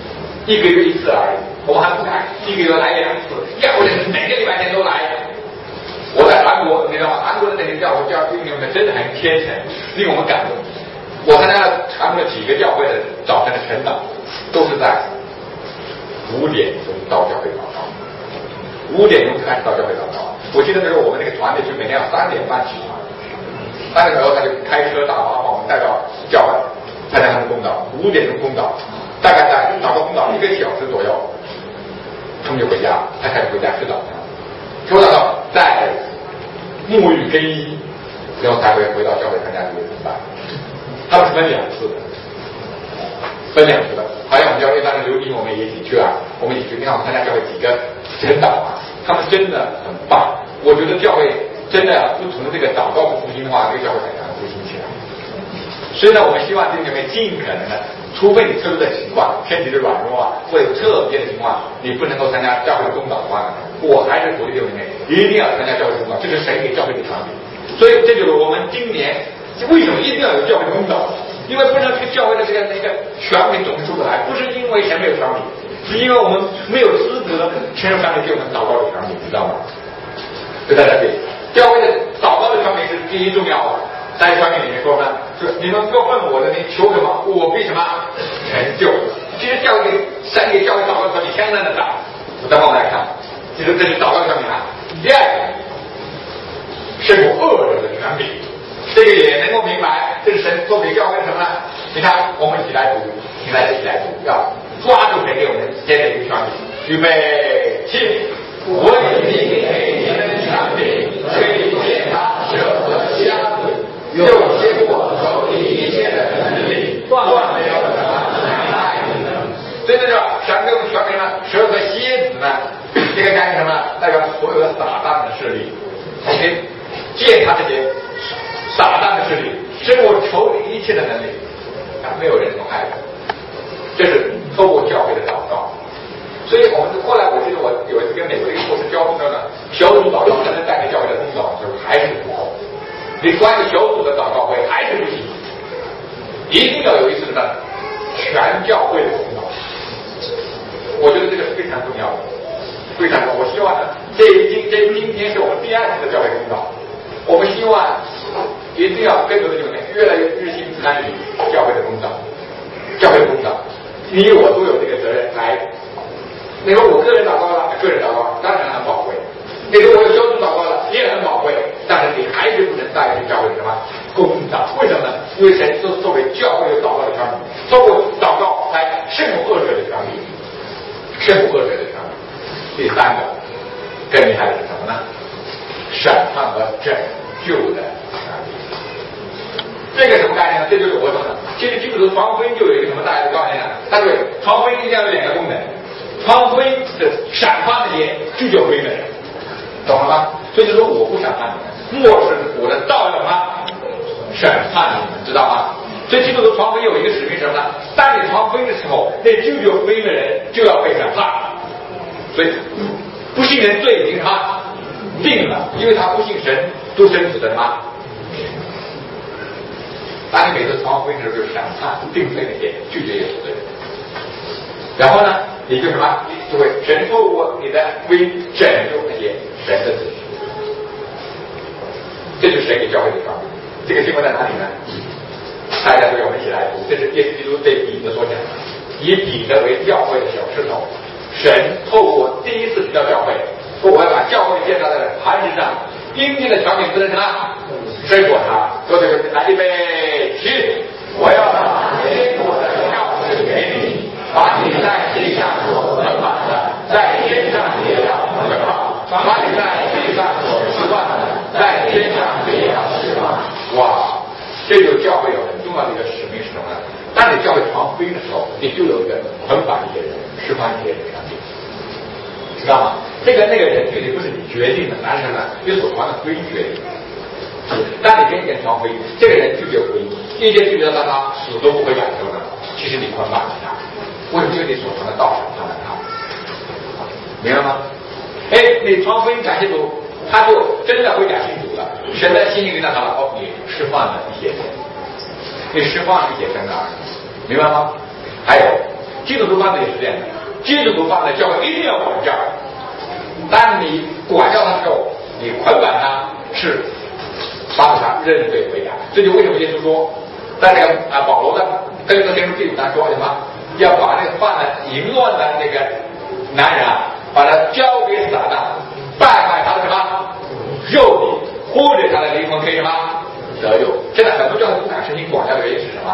，1个月1次而已。我们还不敢1个月来2次，要不然每个礼拜天都来。我在韩国，你知道吗？韩国的那些教会弟兄们真的很虔诚，令我们感动。我参加了韩国的几个教会的早晨的晨祷，都是在5点钟到教会祷告，5点钟就开始到教会祷告。我记得那时候我们那个团队就每天要3点半起床，3个时候他就开车大巴把我们带到教会参加他们的公公祷，5点钟公祷，大概在祷告公祷1个小时左右，他们就回家，他开始回家吃早餐，吃完祷再沐浴更衣，然后才会回到教会参加主日崇拜。他们是分2次的，好像我们教会当时留英我们也一起去啊，我们一起去，你看我们参加教会几个晨祷啊，他们真的很棒。我觉得教会真的不从这个祷告不复兴的话，这个教会很难复兴起来。所以呢，我们希望弟兄姐妹尽可能的，除非你特殊的情况，身体的软弱啊，或有特别的情况，你不能够参加教会的公祷的话，我还是鼓励弟兄姐妹一定要参加教会的公祷，这是神给教会的权柄。所以这就是我们今年为什么一定要有教会的公祷，因为不然这个教会的这个权柄总是出不来，不是因为神没有权柄，是因为我们没有资格承受上帝给我们祷告的权柄，知道吗？就在这里，教会的祷告的权柄是第一重要的。在权柄里面说呢，就是你们各问我的，你求什么，我必什么成就。其实教会神给教会祷告的权柄相当的大。我再往来看，其实这是祷告的权柄啊。第二，胜过恶者的权柄。这个也能够明白，这是神做给教会什么呢？你看，我们一起来读，现在一起来读，要抓住神给我们现在一个权柄，预备起。我已经给你们权柄，可以践踏蛇和瞎子，又经过手里一切的能力，断没有什么难害你们。所以这个神给我们权柄呢，蛇和蝎子呢，这个干什么？代表所有的撒旦的势力，我们践踏这些撒旦的势力，胜过仇敌一切的能力，没有人能害的。这是透过教会的祷告。所以我们后来我记得我有一次跟美国的一个牧师交通呢，小组祷告才能带给教会的公祷的时候还是不够，你光一个小组的祷告会还是不行，一定要有一次呢全教会的公祷。我觉得这个是非常重要的，非常重要。我希望呢，这今天是我们第2次的教会公祷，我们希望一定要更多的弟兄越来越日心参与教会的公祷，教会的公祷，你我都有这个责任来。你说我个人祷告了，个人祷告当然很宝贵。你说我有小组祷告了，也很宝贵。但是你还是不能带进教会什么公祷？为什么呢？因为神是作为教会有祷告的权柄，透过祷告来胜过恶者的权柄，胜过恶者的权柄。第3个，更厉害的是什么呢？审判和拯救的权柄。这个什么概念呢？这就是我说的。其实基督徒传福音就有一个什么大家的概念呢？他说传福音一定要有2个功能。传福音是审判那些拒绝福音的人，懂了吗？所以就说我不审判你们，漠视我的道要什么？审判你们，知道吗？所以基督徒传福音有一个使命是什么呢？当你传福音的时候，那拒绝福音的人就要被审判。所以不信人罪已经他定了，因为他不信神独生子的什么？当你每次传福音的时候，就审判定罪那些拒绝耶稣的人。然后呢，你就什么？你就会神透过你的为拯救那些神的子民，这就是神给教会的权柄。这个经文在哪里呢？大家都要我们一起来读。这是耶稣基督对彼得所讲的，以彼得为教会的小石头。神透过第1次提到教会，说我要把教会建造在磐石上，阴间的权柄不能什么胜过他。所以来预备起，我要把天国的钥匙给你。把你在地上所捆绑的，在天上也要捆绑；把你在地上所释放的，在天上也要释放。哇，这就教会有很重要的一个使命是什么呢？当你教会传福音的时候，你就有一个捆绑一些人、释放一些人的权利，知道吗？那个人具体不是你决定的，哪是呢？因为所传的福音决定。当你跟一个人传福音，这个人拒绝福音，一直拒绝到他死都不会改的时候呢，其实你捆绑了他。为什么？因为你所传的道审判了他，明白吗？你传福音感谢主，他就真的会感谢主了，神在心里领导他了，你释放了一些人，你释放了一些真的儿女，明白吗？还有基督徒办的也是这样的，基督徒办的教会一定要管教，当你管教他的时候，你捆绑他是帮他认罪悔改。这就为什么耶稣说，在那个保罗的哥林多前书第5章说什么？要把那个犯了淫乱的那个男人啊，把他交给撒旦，败坏他的什么肉体，或者他的灵魂可以什么得救。现在很多教会不敢实行管教的原因是什么？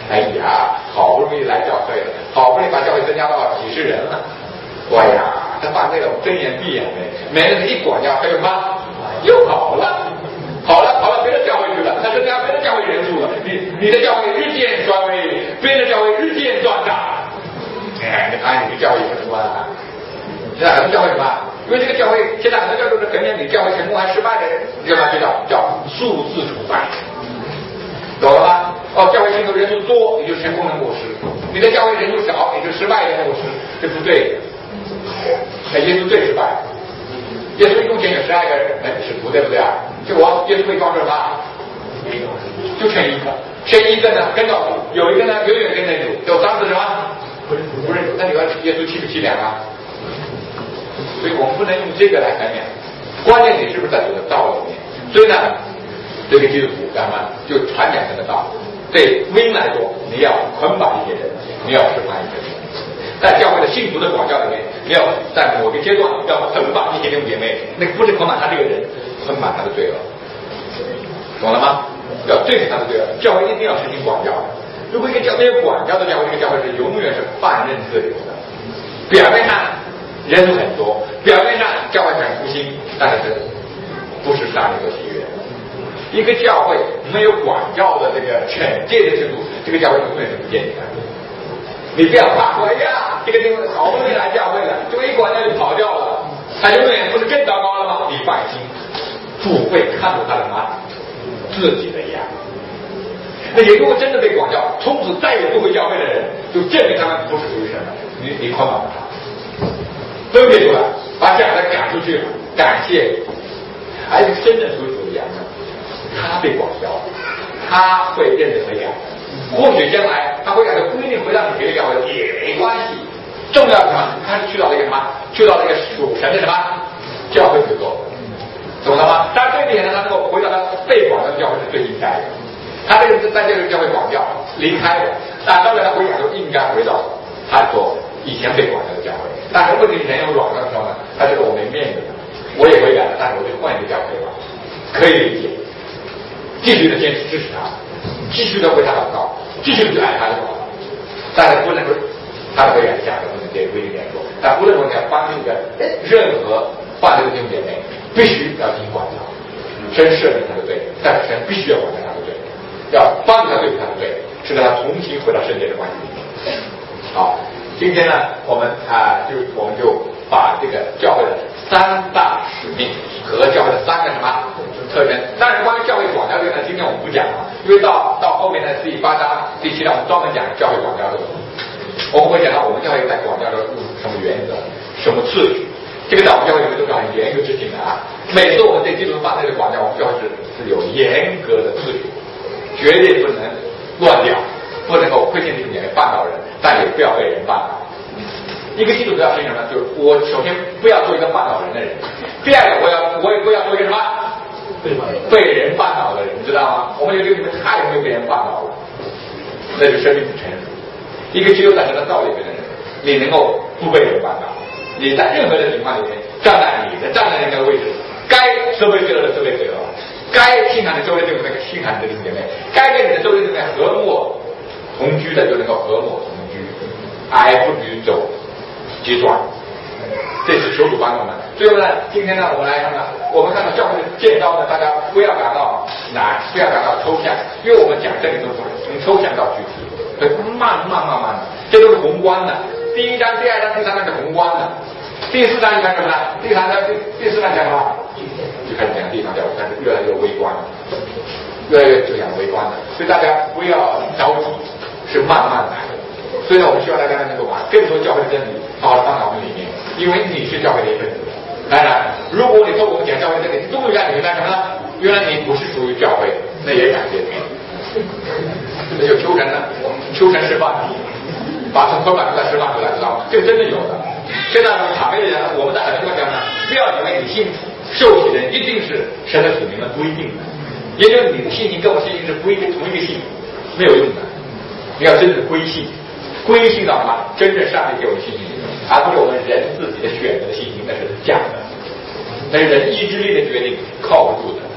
哎呀，好不容易来教会了，好不容易把教会增加到几十人了，哎呀，他把那种睁眼闭眼的，没人一管教，他有吗？又跑了，跑了别的教会去了，他增加别的教会人数了，你的教会日渐衰微，别的教会日渐壮大。哎，你看你的教会成功啊！现在很多教会什么？因为这个教会现在很多教会是衡量你教会成功还是失败的，要不然就叫数字崇拜，懂了吗？哦，教会信徒人数多，你就成功的牧师；你的教会人数少，你就失败的牧师，这不对的。那耶稣最失败了，耶稣一共选有12个人使徒，对不对啊？就我耶稣会装什么？就选一个，选一个呢跟到主，有一个呢永远跟着主，有3次什么？不认主，那你说耶稣凄不凄凉啊？所以我们不能用这个来衡量，关键你是不是在主的道里面。所以呢，这个基督徒干嘛就传讲神的道。对福音来说，你要捆绑一些人，你要释放一些人。在教会的信徒的广教里面，你要在某个阶段要捆绑一些弟兄姐妹，那不是捆绑他这个人，捆绑他的罪恶，懂了吗？要对付他的罪恶，教会一定要实行广教。如果一个教没有广教的教会，这个教会是永远是放任自流的。表面上人数很多，表面上教会很复兴，但是不是上帝所喜悦的。一个教会没有管教的这个惩戒的制度，这个教会永远是不健康的。你不要怕，哎呀，这个地方好不容易来教会了，就一管教就跑掉了，他永远不是更糟糕了吗？你放心，主会看出他的什么自己的羊。那也如果真的被管教，从此再也不回教会的人，就证明他们不是属于神的。你捆绑他，分别出来，把假的赶出去，感谢。而且真正属于主的羊呢，他被管教，他会认真的养。或许将来他会改的不一定回到你别的教会也没关系。重要的什么？他是去到了一个什么？去到了一个属神的什么教会去做，懂了吗？但是这一点呢，他能够回到他被管教的教会是最应该的。他这个在这个教会管教离开了，但当然他回来就应该回到他所以前被管教的教会。但是问题人有软弱的时候呢，他觉得我没面子，我也回来了，但是我就换一个教会吧，可以理解。继续的坚持支持他，继续的为他祷告，继续的去爱他就好了。但是不能说他的回来价值不能这规定点说，但无论如何你要帮助一个任何犯罪的弟兄姐妹，必须要进行管教。神赦免他的罪，但是神必须要管教他的罪。要帮助他对付他的罪，使得他重新回到圣洁的关系里面。好，今天呢，我们就把这个教会的3大使命和教会的3个什么特征。当然，关于教会广教这个呢，今天我们不讲了，因为到后面的第8章、第7章，我们专门讲教会广教这个。我们会讲到我们教会在广教的什么原则、什么次序。这个在我们教会里面都是很严格执行的啊。每次我们对基督徒发这个广教，我们教会是有严格的次序。绝对不能乱掉，不能够亏欠弟兄姐妹绊倒人，但也不要被人绊倒。一个基督徒要是什么？就是我首先不要做一个绊倒人的人，第二个我也不要做一个什么被人绊倒的人，你知道吗？我们有这个你们太容易被人绊倒了，那就生命不成熟。一个只有在神的道里面的人，你能够不被人绊倒，你在任何的情况里面站在那个位置，该责备罪恶的责备罪恶。该信仰的周围就那个信仰的弟兄姐妹，该跟你的周围这边和睦同居的就能够和睦同居，而不至于走极端。这是求主帮助我们。最后呢，今天呢，我们来看看，我们看到教会的建造呢，大家不要感到难，不要感到抽象，因为我们讲这里都是从抽象到具体，所以慢慢的，这都是宏观的。第1章、第2章、第3章是宏观的，第4章你看什么呢？第4章讲什么？就开始讲地方教会，但是越来越微观了，越来越讲微观了，所以大家不要着急，是慢慢来的。所以呢，我们希望大家能够把更多教会的真理好好放在我们里面，因为你是教会的一份子。当然，如果你说我们讲教会真理，终于让你明白什么呢？原来你不是属于教会，那也感谢你。那就求神呢，求神释放你，把从捆绑出来释放出来，知道吗？这个真的有的。现在塔贝的人，我们在很多地方讲呢，不要以为你信受洗的人一定是神的子民了，不一定的。也就是你的信心跟我信心是不一定同一个信，没有用的。你要真正归信，归信到什么？真正上帝给我们信心，而不是我们人自己的选择的信心，那是假的，那是人意志力的决定，靠不住的。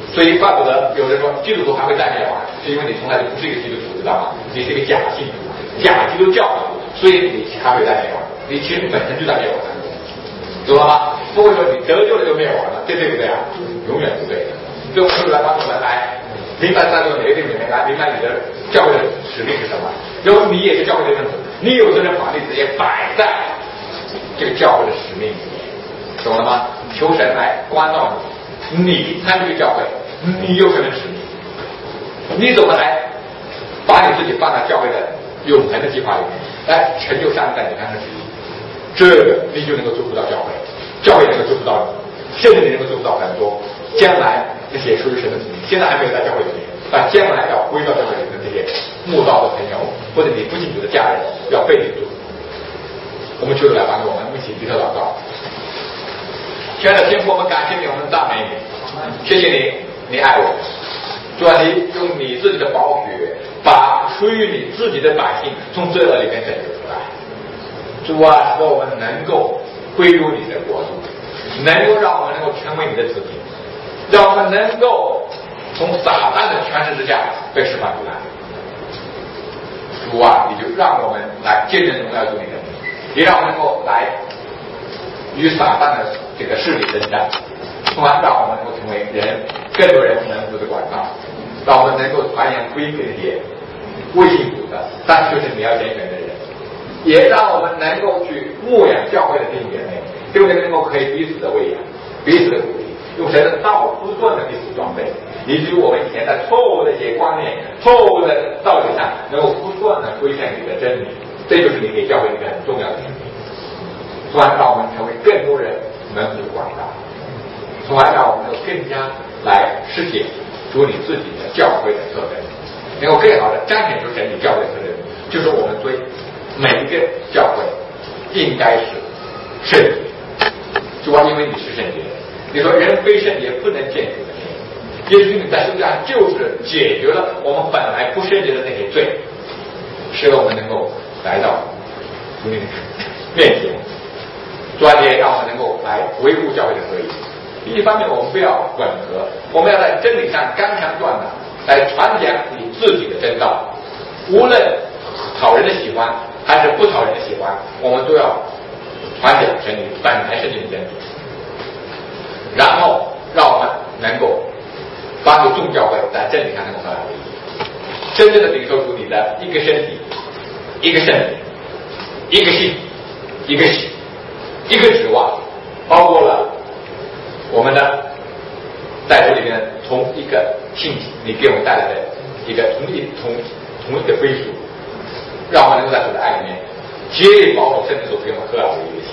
所以怪不得有人说基督徒还会再灭亡，是因为你从来就不是一个基督徒，知道吗？你是一个假信徒、假基督教徒，所以你还会再灭亡。你其实本身就在灭亡，懂了吗？不会说你得救了就灭亡了，对不对啊？永远不对的。所以我们来帮助我们来明白在座每个弟兄姐妹来明白你的教会的使命是什么。然后你也是教会的分子，你有责任把你直接摆在这个教会的使命里面，懂了吗？求神来关照你，你参与教会，你有什么使命？你怎么来把你自己放在教会的永恒的计划里面，来成就上帝在你身上的旨意？这个你就能够祝福到教会，教会能够祝福到你，甚至你能够祝福到很多将来那些属于神的子民，现在还没有在教会里面，但将来要归到教会里面的这些慕道的朋友，或者你不信主的家人，要被你祝福。我们求主来帮助我们，一起低头祷告。亲爱的天父，我们感谢你，我们赞美你，谢谢你，你爱我。主啊，你用你自己的宝血，把属于你自己的百姓从罪恶里面拯救出来。主啊，使我们能够归入你的国度，能够让我们能够成为你的子民，让我们能够从撒旦的权势之下被释放出来。主啊，你就让我们来见证荣耀主你的名，也让我们能够来与撒旦的这个势力征战，从而让我们能够成为更多人能福的管道，让我们能够传扬福音给那些未信主的，但就是你要拣选的人，也让我们能够去牧养教会的弟兄姐妹，对不对？能够可以彼此的喂养，彼此的鼓励，用神的道不断的彼此装备，以至于我们以前在错误的一些观念、错误的道理上，能够不断的归向你的真理。这就是你给教会一个很重要的使命，从而让我们成为更多人门徒的管道，从而让我们能够更加来实现主你自己的教会的特征，能够更好的彰显出神你教会的特征，就是我们对每一个教会应该是圣洁。主啊，因为你是圣洁，你说人非圣洁不能见主的面，耶稣你在十字架上就是解决了我们本来不圣洁的那些罪，使得我们能够来到主你的面前。主啊，也让我们能够来维护教会的合一。一方面我们不要混合，我们要在真理上刚强断的来传讲你自己的真道，无论讨人的喜欢还是不讨人的喜欢，我们都要传讲神理本来是你的真理，然后让我们能够帮助众教会在真理上能够合而为一，真正的领受出你的一个身体、一个圣灵、一个信、一个喜、一个指望，包括了我们的在这里面同一个信息，你给我们带来的一个同一个归属，让我们能够在主的爱里面竭力保守圣灵所给我们合而为一的心，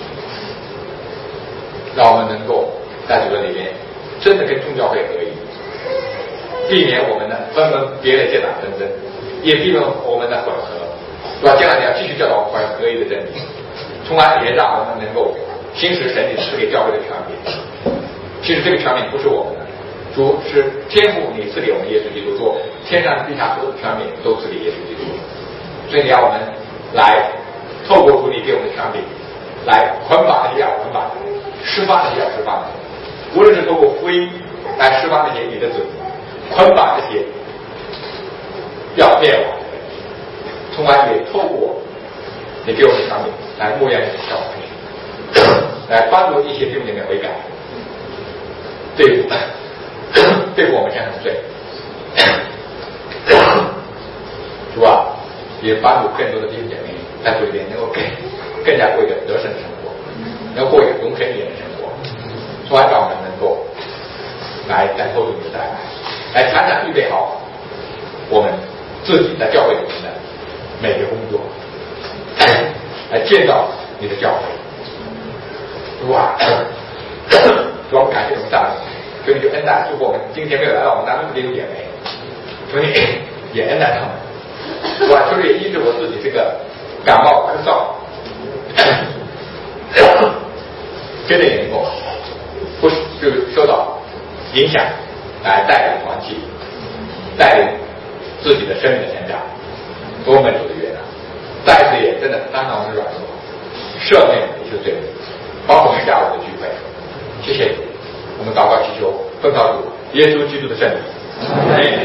让我们能够在主的里面真的跟众教会合一，避免我们的分门别类、结党纷争，也避免我们的混合，对吧？将来你要继续教导我们合一的真理，从而也让我们能够行使神你赐给教会的权柄。其实这个权柄不是我们的，主是天父你赐给我们耶稣基督，说天上地下所有的权柄都赐给耶稣基督，所以你要我们来透过主你给我们的权柄，来捆绑那些要捆绑的，释放那些要释放的，无论是透过福音来释放那些你的子民，捆绑这些要灭亡的人，从而也透过你给我们的权柄来牧养你的教会，来帮助一些弟兄姐妹悔改，对付我们身上的罪。主啊，也帮助更多的弟兄姐妹在主里面能够更加过一个得胜的生活，能够过一个荣神一点的生活，从而让我们能够来透过你的带来常常预备好我们自己在教会里面的每个工作，来建造你的教会。主啊，主，我们感谢我们大人，求你就恩待，如果我们今天没有来到我们当中的弟兄姐妹，求你也恩待他们。主啊，求你也医治我自己这个感冒咳嗽，真的也能够不是受到影响，来带领团契，带领自己的生命的成长，多么主的悦纳。再一次也真的担当我们的软弱，赦免我们一切罪恶，包括我们下午的聚会。谢谢你，我们祷告祈求奉靠主耶稣基督的圣名。